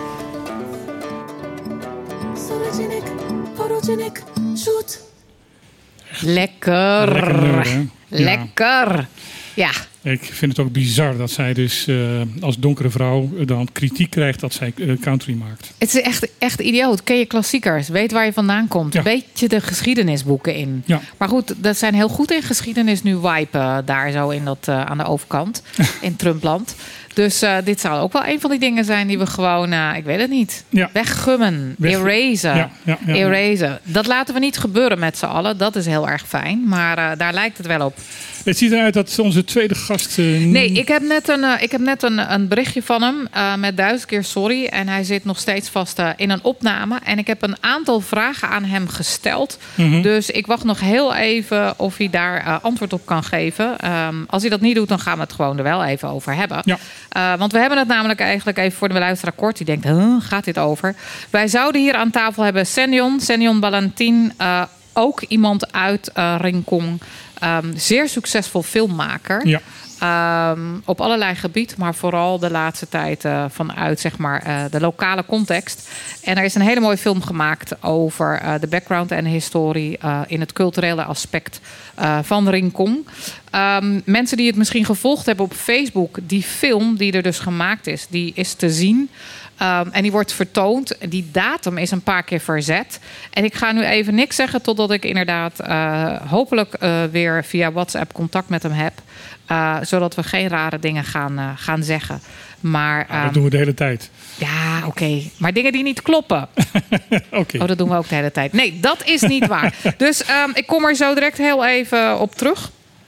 Lekker. Lekker. Ja. Ik vind het ook bizar dat zij dus als donkere vrouw dan kritiek krijgt dat zij country maakt. Het is echt idioot. Ken je klassiekers? Weet waar je vandaan komt. Een beetje de geschiedenisboeken in. Ja. Maar goed, dat zijn heel goed in geschiedenis nu wipen daar zo in dat aan de overkant in Trumpland. Dus dit zou ook wel een van die dingen zijn die we gewoon, ik weet het niet, weggummen, erasen. Erasen. Dat laten we niet gebeuren met z'n allen. Dat is heel erg fijn, maar daar lijkt het wel op. Het ziet eruit dat onze tweede gast... Nee, ik heb net een berichtje van hem met 1000 keer sorry. En hij zit nog steeds vast in een opname. En ik heb een aantal vragen aan hem gesteld. Mm-hmm. Dus ik wacht nog heel even of hij daar antwoord op kan geven. Als hij dat niet doet, dan gaan we het gewoon er wel even over hebben. Ja. Want we hebben het namelijk eigenlijk even voor de luisteraar kort. Die denkt, gaat dit over? Wij zouden hier aan tafel hebben Senjon Balantin. Ook iemand uit Rincon. Zeer succesvol filmmaker. Ja. Op allerlei gebied, maar vooral de laatste tijd vanuit zeg maar, de lokale context. En er is een hele mooie film gemaakt over de background en historie in het culturele aspect van Rincon. Mensen die het misschien gevolgd hebben op Facebook, die film die er dus gemaakt is, die is te zien. En die wordt vertoond. Die datum is een paar keer verzet. En ik ga nu even niks zeggen totdat ik inderdaad hopelijk weer via WhatsApp contact met hem heb. Zodat we geen rare dingen gaan zeggen. Maar, dat doen we de hele tijd. Ja, oké. Maar dingen die niet kloppen. Okay. Oh, dat doen we ook de hele tijd. Nee, dat is niet waar. Dus ik kom er zo direct heel even op terug.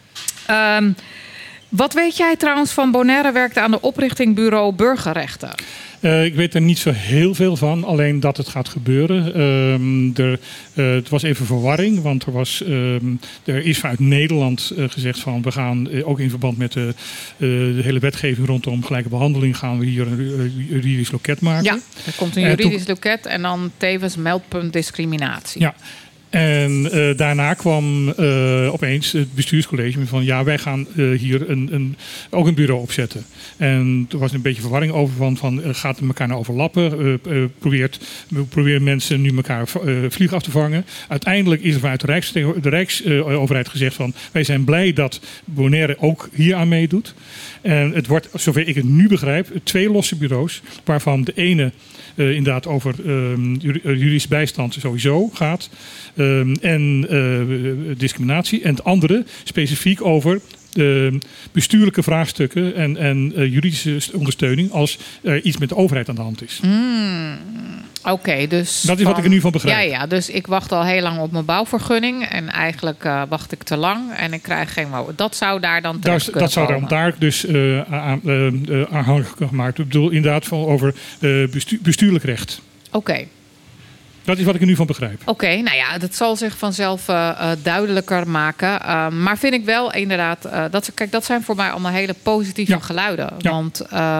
Wat weet jij trouwens van Bonaire werkte aan de oprichting Bureau Burgerrechten? Ik weet er niet zo heel veel van, alleen dat het gaat gebeuren. Het was even verwarring, want er is vanuit Nederland gezegd van we gaan ook in verband met de hele wetgeving rondom gelijke behandeling gaan we hier een juridisch loket maken. Ja, er komt een juridisch loket en dan tevens meldpunt discriminatie. Ja. En daarna kwam opeens het bestuurscollege van ja, wij gaan hier ook een bureau opzetten. En er was een beetje verwarring over van gaat het elkaar nou overlappen? Proberen mensen nu elkaar vliegen af te vangen? Uiteindelijk is er vanuit de Rijksoverheid gezegd van wij zijn blij dat Bonaire ook hier aan meedoet. En het wordt, zover ik het nu begrijp, 2 losse bureaus. Waarvan de ene inderdaad over juridische bijstand sowieso gaat. En discriminatie. En het andere specifiek over bestuurlijke vraagstukken en juridische ondersteuning als er iets met de overheid aan de hand is. Oké, dus dat is wat ik er nu van begrijp. Ja, dus ik wacht al heel lang op mijn bouwvergunning. En eigenlijk wacht ik te lang en ik krijg geen bouw. Dat zou daar dan terecht kunnen dat zou komen. daar dus aanhankelijk gemaakt. Ik bedoel inderdaad over bestuurlijk recht. Oké. Dat is wat ik er nu van begrijp. Oké, nou ja, dat zal zich vanzelf duidelijker maken. Maar vind ik wel inderdaad... dat zijn voor mij allemaal hele positieve geluiden. Ja. Want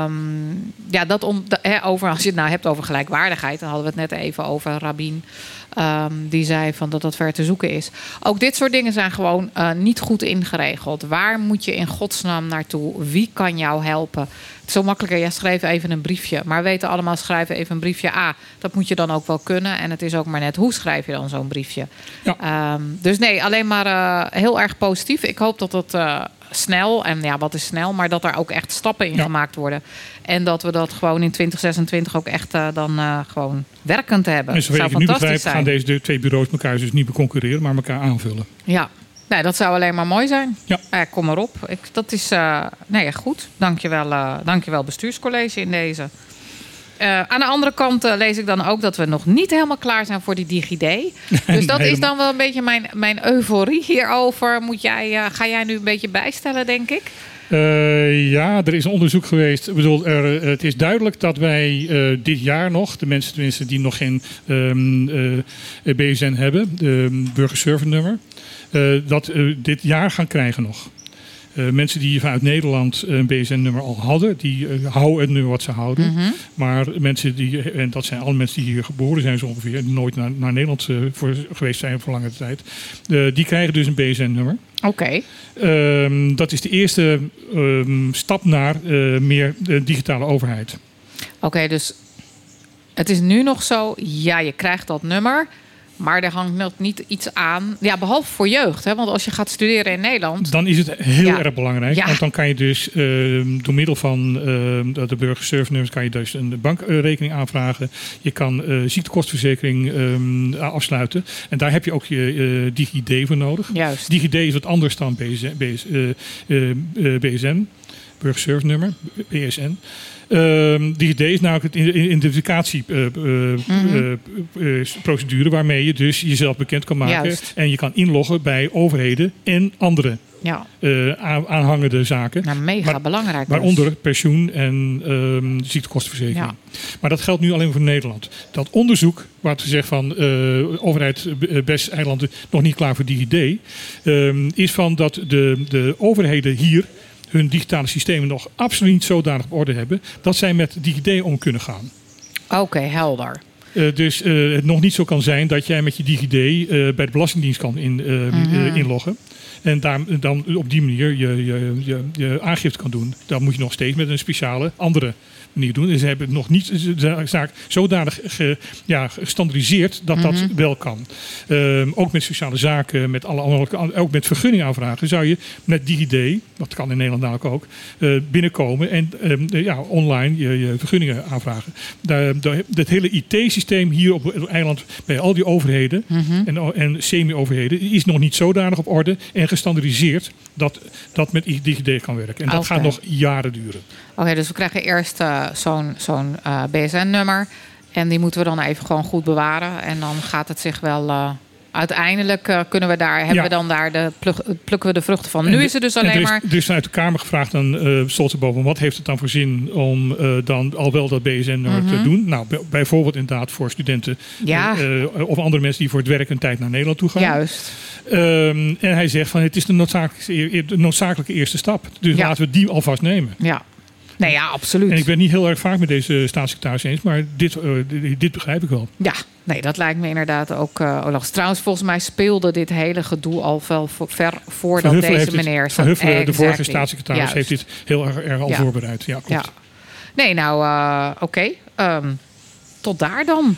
als je het nou hebt over gelijkwaardigheid... dan hadden we het net even over Rabin... die zei van dat ver te zoeken is. Ook dit soort dingen zijn gewoon niet goed ingeregeld. Waar moet je in godsnaam naartoe? Wie kan jou helpen? Het is zo makkelijker, jij schreef even een briefje. Maar we weten allemaal, schrijven even een briefje. Dat moet je dan ook wel kunnen. En het is ook maar net, hoe schrijf je dan zo'n briefje? Ja. Dus nee, alleen maar heel erg positief. Ik hoop dat het snel, en ja, wat is snel... maar dat er ook echt stappen in gemaakt worden. En dat we dat gewoon in 2026 ook echt gewoon werkend hebben. En zover zou ik nu fantastisch begrijp, gaan deze 2 bureaus elkaar dus niet concurreren... maar elkaar aanvullen. Ja. Nee, dat zou alleen maar mooi zijn. Ja. Kom maar op. Dat is goed. Dankjewel bestuurscollege in deze. Aan de andere kant lees ik dan ook dat we nog niet helemaal klaar zijn voor die DigiD. Dus dat is dan wel een beetje mijn euforie hierover. Ga jij nu een beetje bijstellen, denk ik? Ja, er is een onderzoek geweest. Ik bedoel, het is duidelijk dat wij dit jaar nog, de mensen tenminste die nog geen BSN hebben, burgerservice-nummer, dat dit jaar gaan krijgen nog. Mensen die vanuit Nederland een BSN-nummer al hadden, die houden het nummer wat ze houden. Mm-hmm. Maar mensen en dat zijn alle mensen die hier geboren zijn zo ongeveer, die nooit naar Nederland geweest zijn voor lange tijd, die krijgen dus een BSN-nummer. Oké. Dat is de eerste stap naar meer digitale overheid. Oké, dus het is nu nog zo, ja, je krijgt dat nummer... Maar er hangt nog niet iets aan. Ja, behalve voor jeugd. Hè? Want als je gaat studeren in Nederland... Dan is het heel erg belangrijk. Ja. Want dan kan je dus door middel van de burgerservice-nummers... kan je dus een bankrekening aanvragen. Je kan ziektekostenverzekering afsluiten. En daar heb je ook je DigiD voor nodig. Juist. DigiD is wat anders dan BSN. Burgerservice-nummer. BSN. DigiD is namelijk het identificatieprocedure waarmee je dus jezelf bekend kan maken. Juist. En je kan inloggen bij overheden en andere aanhangende zaken. Nou, mega belangrijk. Waaronder pensioen en ziektekostenverzekering. Ja. Maar dat geldt nu alleen voor Nederland. Dat onderzoek, waar ze zegt van overheid BES-eilanden nog niet klaar voor DigiD, is van dat de overheden hier hun digitale systemen nog absoluut niet zodanig op orde hebben dat zij met DigiD om kunnen gaan. Oké, helder. Dus het nog niet zo kan zijn dat jij met je DigiD bij de Belastingdienst kan inloggen. En dan op die manier je aangifte kan doen. Dan moet je nog steeds met een speciale andere manier doen. En ze hebben nog niet de zaak zodanig gestandardiseerd dat dat wel kan. Ook met sociale zaken, met alle andere, ook met vergunningaanvragen zou je met DigiD, dat kan in Nederland namelijk ook, binnenkomen en online je vergunningen aanvragen. Het hele IT-systeem hier op het eiland bij al die overheden en semi-overheden is nog niet zodanig op orde en gestandardiseerd dat met DigiD kan werken. En dat gaat nog jaren duren. Oké, dus we krijgen eerst zo'n BSN-nummer. En die moeten we dan even gewoon goed bewaren. En dan gaat het zich wel... uiteindelijk plukken we de vruchten van. Nu is het dus alleen maar... Er is uit de Kamer gevraagd aan Stoltenboven, wat heeft het dan voor zin om dan al wel dat BSN-nummer te doen? Nou, bijvoorbeeld inderdaad voor studenten of andere mensen die voor het werk een tijd naar Nederland toe gaan. Juist. En hij zegt van het is de noodzakelijke eerste stap. Dus laten we die alvast nemen. Ja. Nee, ja, absoluut. En ik ben niet heel erg vaak met deze staatssecretaris eens, maar dit begrijp ik wel. Ja, nee, dat lijkt me inderdaad ook logisch. Trouwens, volgens mij speelde dit hele gedoe al ver voordat deze meneer... Van Huffelen, de vorige staatssecretaris, heeft dit heel erg al voorbereid. Ja, klopt. Ja. Nee, nou, oké. Tot daar dan.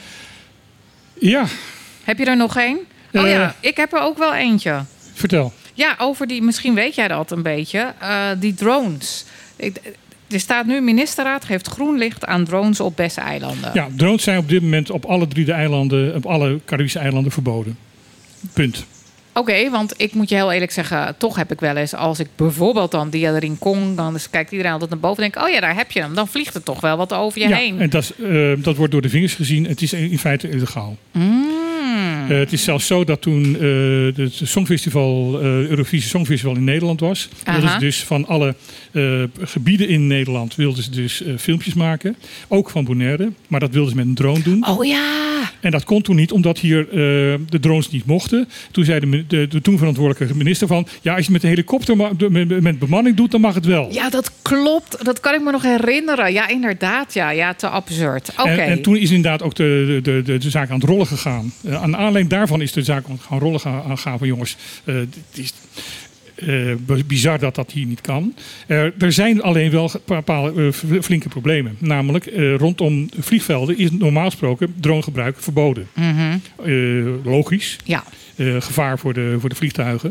Ja. Heb je er nog één? Ik heb er ook wel eentje. Vertel. Ja, over die, misschien weet jij dat een beetje, die drones. Er staat nu: ministerraad geeft groen licht aan drones op Besseneilanden. Ja, drones zijn op dit moment op alle 3 de eilanden, op alle Caribische eilanden verboden. Punt. Oké, want ik moet je heel eerlijk zeggen, toch heb ik wel eens, als ik bijvoorbeeld dan Dia de Rincon, dan kijkt iedereen altijd naar boven en denkt, oh ja, daar heb je hem. Dan vliegt er toch wel wat over je heen. En dat wordt door de vingers gezien. Het is in feite illegaal. Het is zelfs zo dat toen het Songfestival, Eurovisie Songfestival in Nederland was, wilden ze dus van alle gebieden in Nederland wilden ze dus filmpjes maken. Ook van Bonaire. Maar dat wilden ze met een drone doen. Oh ja! En dat kon toen niet, omdat hier de drones niet mochten. Toen zei de toen verantwoordelijke minister van, ja, als je met een helikopter met bemanning doet, dan mag het wel. Ja, dat klopt. Dat kan ik me nog herinneren. Ja, inderdaad. Ja, te absurd. Oké. En toen is inderdaad ook de zaak aan het rollen gegaan. Aan aanleiding daarvan is de zaak gaan rollen gaan van jongens. Het is bizar dat hier niet kan. Er zijn alleen wel bepaalde flinke problemen. Namelijk rondom vliegvelden is normaal gesproken dronegebruik verboden. Logisch. Ja. Gevaar voor de vliegtuigen.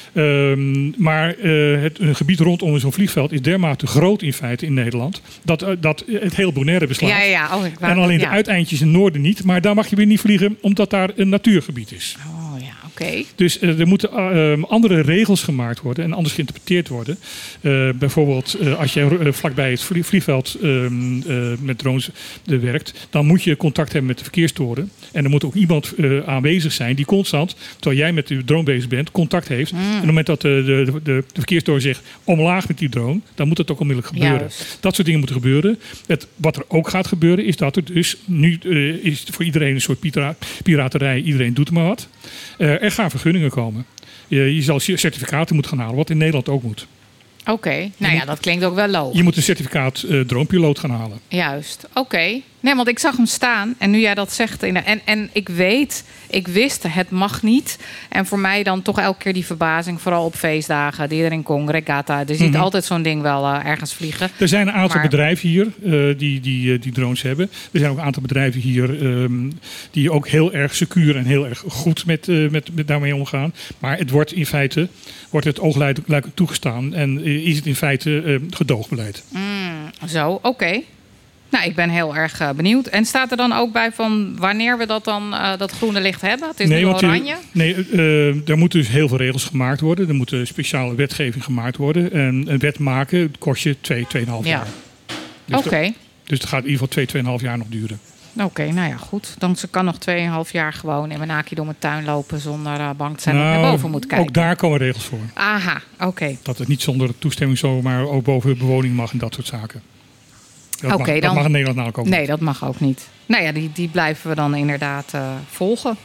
Maar het gebied rondom zo'n vliegveld is dermate groot in feite in Nederland dat het heel Bonaire beslaat. Ja. En alleen de uiteindjes in het noorden niet. Maar daar mag je weer niet vliegen omdat daar een natuurgebied is. Oh ja, oké. Dus er moeten andere regels gemaakt worden en anders geïnterpreteerd worden. Bijvoorbeeld als je vlakbij het vliegveld met drones werkt, dan moet je contact hebben met de verkeerstoren. En er moet ook iemand aanwezig zijn die constant, terwijl jij met de drone bezig bent, contact heeft. En op het moment dat de verkeerstoren zegt omlaag met die drone, dan moet het ook onmiddellijk gebeuren. Juist. Dat soort dingen moeten gebeuren. Wat er ook gaat gebeuren is dat er dus nu is voor iedereen een soort piraterij. Iedereen doet maar wat. Er gaan vergunningen komen. Je zal certificaten moeten gaan halen, wat in Nederland ook moet. Oké. Nou ja, dat klinkt ook wel logisch. Je moet een certificaat dronepiloot gaan halen. Juist, oké. Nee, want ik zag hem staan en nu jij dat zegt. En ik wist, het mag niet. En voor mij dan toch elke keer die verbazing, vooral op feestdagen, Dia de Rincon, regatta. Er ziet altijd zo'n ding wel ergens vliegen. Er zijn een aantal bedrijven hier die drones hebben. Er zijn ook een aantal bedrijven hier die ook heel erg secuur en heel erg goed met daarmee omgaan. Maar het wordt in feite het oogluikend toegestaan en is het in feite gedoogbeleid. Zo, oké. Nou, ik ben heel erg benieuwd. En staat er dan ook bij van wanneer we dat groene licht hebben? Het is nu oranje. Er moeten dus heel veel regels gemaakt worden. Er moet een speciale wetgeving gemaakt worden. En een wet maken kost je 2,5 jaar. Oké. Dus het gaat in ieder geval 2,5 jaar nog duren. Oké, nou ja, goed. Dan kan nog 2,5 jaar gewoon in mijn naakje door mijn tuin lopen zonder bang te zijn dat ik naar boven moet kijken. Ook daar komen regels voor. Aha, oké. Dat het niet zonder toestemming zomaar ook boven bewoning mag en dat soort zaken. Dat mag in Nederland namelijk ook niet. Nee, dat mag ook niet. Nou ja, die blijven we dan inderdaad volgen.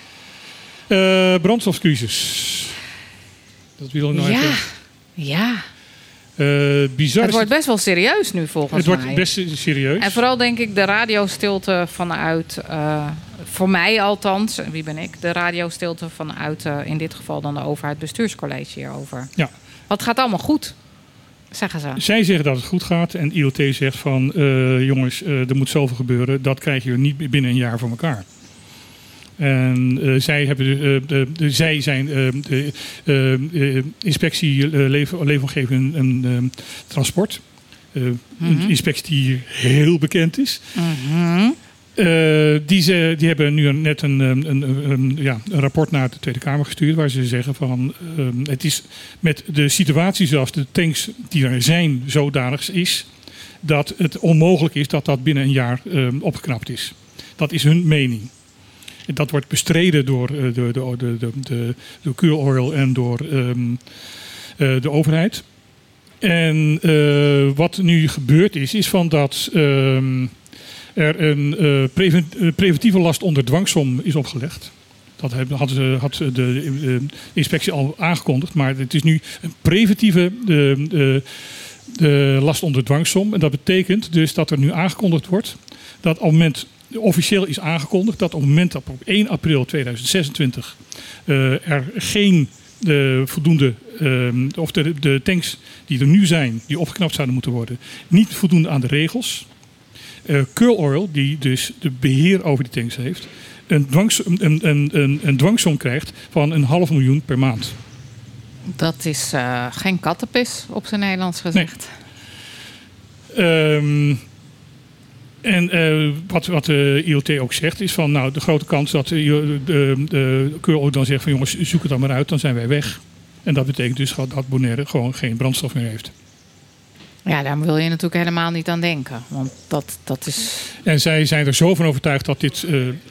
Brandstofcrisis. Dat wil ik nog even. Ja. Bizar. Het wordt best wel serieus nu volgens mij. Het wordt best serieus. En vooral denk ik de radiostilte vanuit, voor mij althans, wie ben ik? De radiostilte vanuit in dit geval dan de overheid bestuurscollege hierover. Ja. Wat gaat allemaal goed? Zeggen ze. Zij zeggen dat het goed gaat en ILT zegt van jongens, er moet zoveel gebeuren. Dat krijg je niet binnen een jaar voor elkaar. En zij zijn de inspectie leefomgeving en transport. Een inspectie die heel bekend is. Die hebben nu net een rapport naar de Tweede Kamer gestuurd, waar ze zeggen van het is met de situatie zoals de tanks die er zijn zodanig is dat het onmogelijk is dat binnen een jaar opgeknapt is. Dat is hun mening. Dat wordt bestreden door Cool Oil en door de overheid. En wat nu gebeurd is van dat er een preventieve last onder dwangsom is opgelegd. Dat had de inspectie al aangekondigd. Maar het is nu een preventieve last onder dwangsom. En dat betekent dus dat er nu aangekondigd wordt dat op het moment, officieel is aangekondigd, dat op het moment dat op 1 april 2026 er geen voldoende, of de tanks die er nu zijn, die opgeknapt zouden moeten worden, niet voldoen aan de regels. Cool Oil, die dus de beheer over die tanks heeft, een dwangsom krijgt van $500.000 per maand. Dat is geen kattenpis, op zijn Nederlands gezegd. Wat de ILT ook zegt is van... nou, de grote kans dat de Keur ook dan zegt van... jongens, zoek het dan maar uit, dan zijn wij weg. En dat betekent dus dat Bonaire gewoon geen brandstof meer heeft. Ja, daar wil je natuurlijk helemaal niet aan denken. Want dat is... En zij zijn er zo van overtuigd dat dit...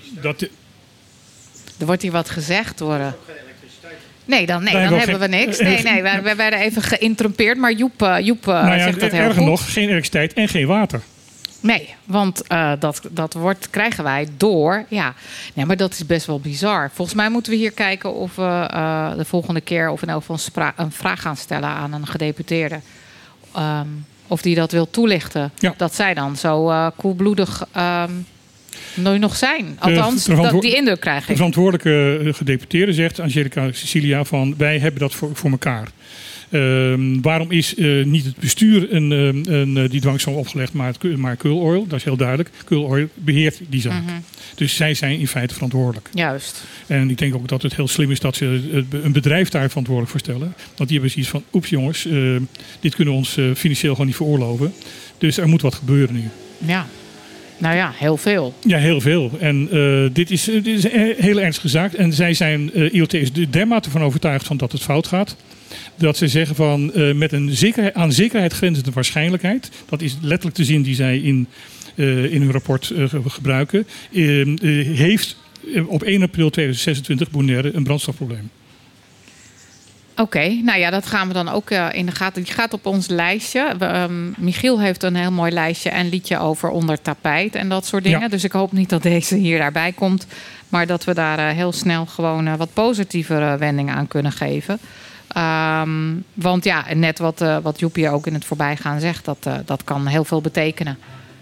Er wordt hier wat gezegd door... Nee, dan hebben we niks. Nee, we werden even geïnterrumpeerd. Maar Joep zegt dat heel erger goed. nog, geen elektriciteit en geen water. Nee, want krijgen wij door... Ja, nee, maar dat is best wel bizar. Volgens mij moeten we hier kijken of we de volgende keer... of in elk geval een vraag gaan stellen aan een gedeputeerde. Of die dat wil toelichten. Ja. Dat zij dan zo koelbloedig... nog zijn. Althans, die indruk krijg ik. De verantwoordelijke gedeputeerde zegt, Angelica Cecilia, van wij hebben dat voor elkaar. Waarom is niet het bestuur die dwangsom opgelegd, maar Keul Oil? Dat is heel duidelijk. Keul Oil beheert die zaak. Mm-hmm. Dus zij zijn in feite verantwoordelijk. Juist. En ik denk ook dat het heel slim is dat ze een bedrijf daar verantwoordelijk voor stellen. Want die hebben zoiets van, oeps jongens, dit kunnen we ons financieel gewoon niet veroorloven. Dus er moet wat gebeuren nu. Ja. Nou ja, heel veel. Ja, heel veel. En dit is een hele ernstige zaak. En zij zijn, ILT is dermate van overtuigd van dat het fout gaat. Dat ze zeggen van met een aan zekerheid grenzende waarschijnlijkheid. Dat is letterlijk de zin die zij in hun rapport gebruiken. Heeft op 1 april 2026 Bonaire een brandstofprobleem. Oké, nou ja, dat gaan we dan ook in de gaten. Die gaat op ons lijstje. Michiel heeft een heel mooi lijstje en liedje over onder tapijt en dat soort dingen. Ja. Dus ik hoop niet dat deze hier daarbij komt. Maar dat we daar heel snel gewoon wat positievere wendingen aan kunnen geven. Want ja, net wat Joep hier ook in het voorbijgaan zegt, dat kan heel veel betekenen.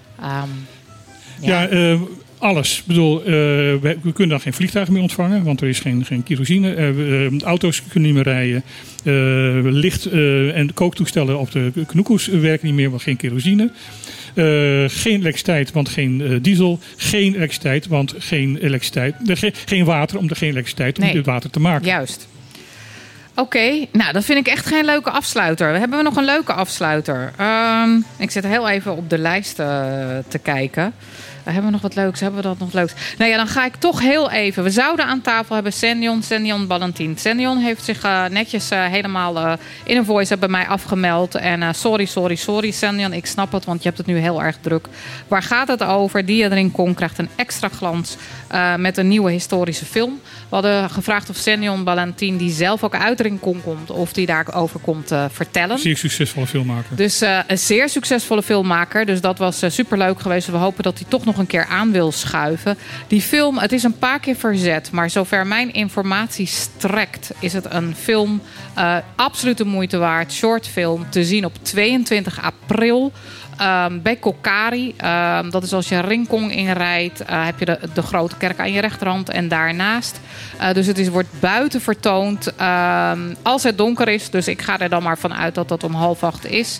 Alles. Ik bedoel, we kunnen dan geen vliegtuigen meer ontvangen, want er is geen kerosine. Auto's kunnen niet meer rijden. Licht en kooktoestellen op de knoekoes werken niet meer, want geen kerosine. Geen elektriciteit, want geen diesel. Geen elektriciteit, want geen elektriciteit. Geen water, om geen elektriciteit om dit water te maken. Juist. Oké, nou dat vind ik echt geen leuke afsluiter. Hebben we nog een leuke afsluiter? Ik zit heel even op de lijst te kijken. Hebben we nog wat leuks? Hebben we dat nog leuks? Nou ja, dan ga ik toch heel even. We zouden aan tafel hebben Senjon Valentin. Senjon heeft zich netjes helemaal in een voice bij mij afgemeld. En sorry Senjon, ik snap het, want je hebt het nu heel erg druk. Waar gaat het over? Dia de Rincon krijgt een extra glans met een nieuwe historische film. We hadden gevraagd of Senjon Valentin, die zelf ook uit Rincon komt, of die daarover komt vertellen. Zeer succesvolle filmmaker. Dus een zeer succesvolle filmmaker. Dus dat was superleuk geweest. We hopen dat hij toch nog een keer aan wil schuiven. Die film, het is een paar keer verzet, maar zover mijn informatie strekt, is het een film absoluut de moeite waard. Short film te zien op 22 april. Bij Kokari. Dat is als je Rincon inrijdt. Heb je de grote kerk aan je rechterhand en daarnaast. Dus het wordt buiten vertoond. Als het donker is. Dus ik ga er dan maar van uit dat dat om 7:30 is.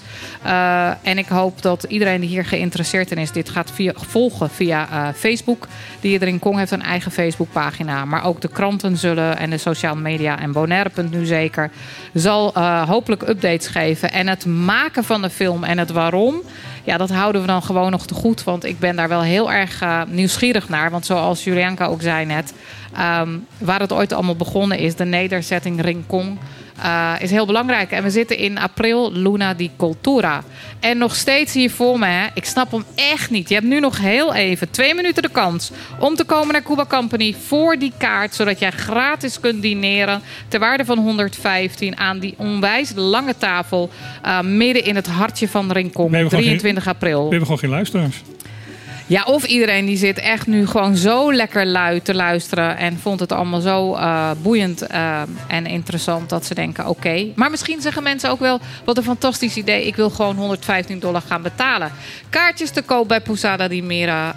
En ik hoop dat iedereen die hier geïnteresseerd in is, dit gaat volgen via Facebook. Dia de Rincon heeft een eigen Facebookpagina. Maar ook de kranten zullen en de sociale media en Bonaire.nu zeker zal hopelijk updates geven. En het maken van de film en het waarom, ja, dat houden we dan gewoon nog te goed. Want ik ben daar wel heel erg nieuwsgierig naar. Want zoals Julianka ook zei net, waar het ooit allemaal begonnen is, de nederzetting Rincon, is heel belangrijk. En we zitten in april, Luna di Cultura. En nog steeds hier voor me, hè? Ik snap hem echt niet. Je hebt nu nog heel even 2 minuten de kans om te komen naar Cuba Company voor die kaart, zodat jij gratis kunt dineren ter waarde van 115 aan die onwijs lange tafel midden in het hartje van Rincon, 23 april. We hebben gewoon geen luisteraars. Ja, of iedereen die zit echt nu gewoon zo lekker lui te luisteren en vond het allemaal zo boeiend en interessant dat ze denken oké. Maar misschien zeggen mensen ook wel, wat een fantastisch idee, ik wil gewoon $115 gaan betalen. Kaartjes te koop bij Posada di Mera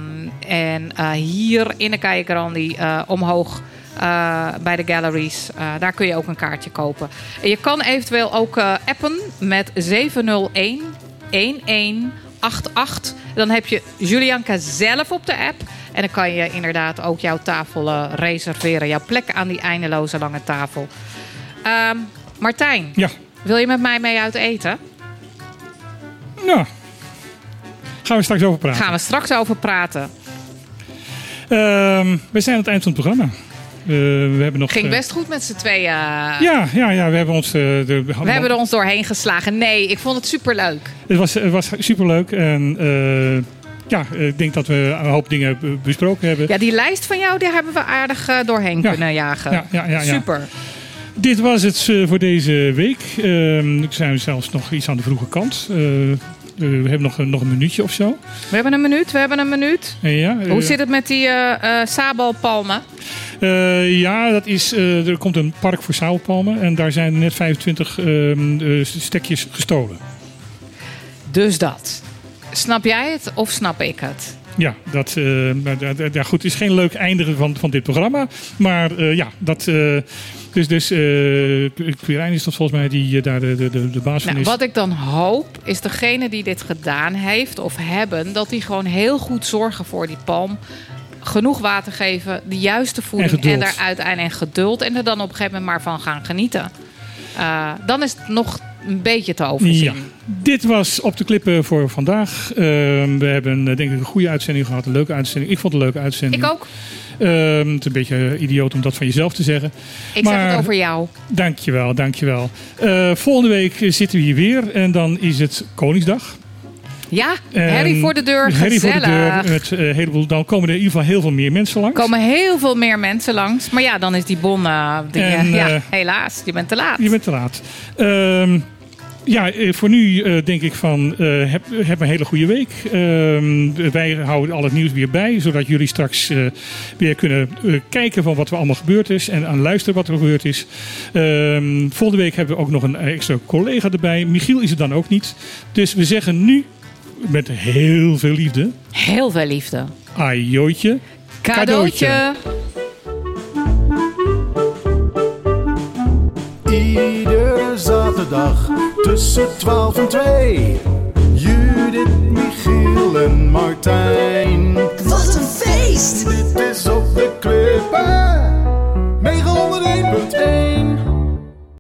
en hier in de Calle Grandi omhoog. Bij de galleries. Daar kun je ook een kaartje kopen. En je kan eventueel ook appen met 701 1188. Dan heb je Julianka zelf op de app. En dan kan je inderdaad ook jouw tafel reserveren. Jouw plek aan die eindeloze lange tafel. Martijn, ja. Wil je met mij mee uit eten? Nou, Gaan we straks over praten. Gaan we straks over praten. We zijn aan het eind van het programma. We hebben nog, Ging best goed met z'n tweeën. Ja, we hebben ons... We hebben er ons doorheen geslagen. Nee, ik vond het superleuk. Het was superleuk. En ik denk dat we een hoop dingen besproken hebben. Ja, die lijst van jou, daar hebben we aardig doorheen kunnen jagen. Ja. Super. Dit was het voor deze week. We zijn zelfs nog iets aan de vroege kant. We hebben nog een minuutje of zo. We hebben een minuut. Ja, Hoe zit het met die sabelpalmen? Dat is, er komt een park voor sabelpalmen. En daar zijn net 25 stekjes gestolen. Dus dat. Snap jij het of snap ik het? Ja, goed, het is geen leuk eindigen van dit programma. Maar Quirijn is dat volgens mij die daar de baas van is. Wat ik dan hoop, is degene die dit gedaan heeft of hebben, dat die gewoon heel goed zorgen voor die palm. Genoeg water geven, de juiste voeding en er uiteindelijk geduld. En er dan op een gegeven moment maar van gaan genieten. Dan is het nog een beetje te overzien. Ja. Dit was Op de Klippen voor vandaag. We hebben denk ik een goede uitzending gehad. Een leuke uitzending. Ik vond het een leuke uitzending. Ik ook. Het is een beetje idioot om dat van jezelf te zeggen. Ik zeg het over jou. Dankjewel. Volgende week zitten we hier weer. En dan is het Koningsdag. Ja, herrie voor de deur. Gezellig. Dan komen er in ieder geval heel veel meer mensen langs. Komen heel veel meer mensen langs. Maar ja, dan is die bon... helaas, je bent te laat. Voor nu denk ik van... heb een hele goede week. Wij houden al het nieuws weer bij. Zodat jullie straks weer kunnen kijken van wat er allemaal gebeurd is. En aan luisteren wat er gebeurd is. Volgende week hebben we ook nog een extra collega erbij. Michiel is er dan ook niet. Dus we zeggen nu... Met heel veel liefde. Heel veel liefde. Ajootje. Cadeautje. Iedere zaterdag tussen 12 en 2. Judith, Michiel en Martijn. Wat een feest! Dit is Op de Klip.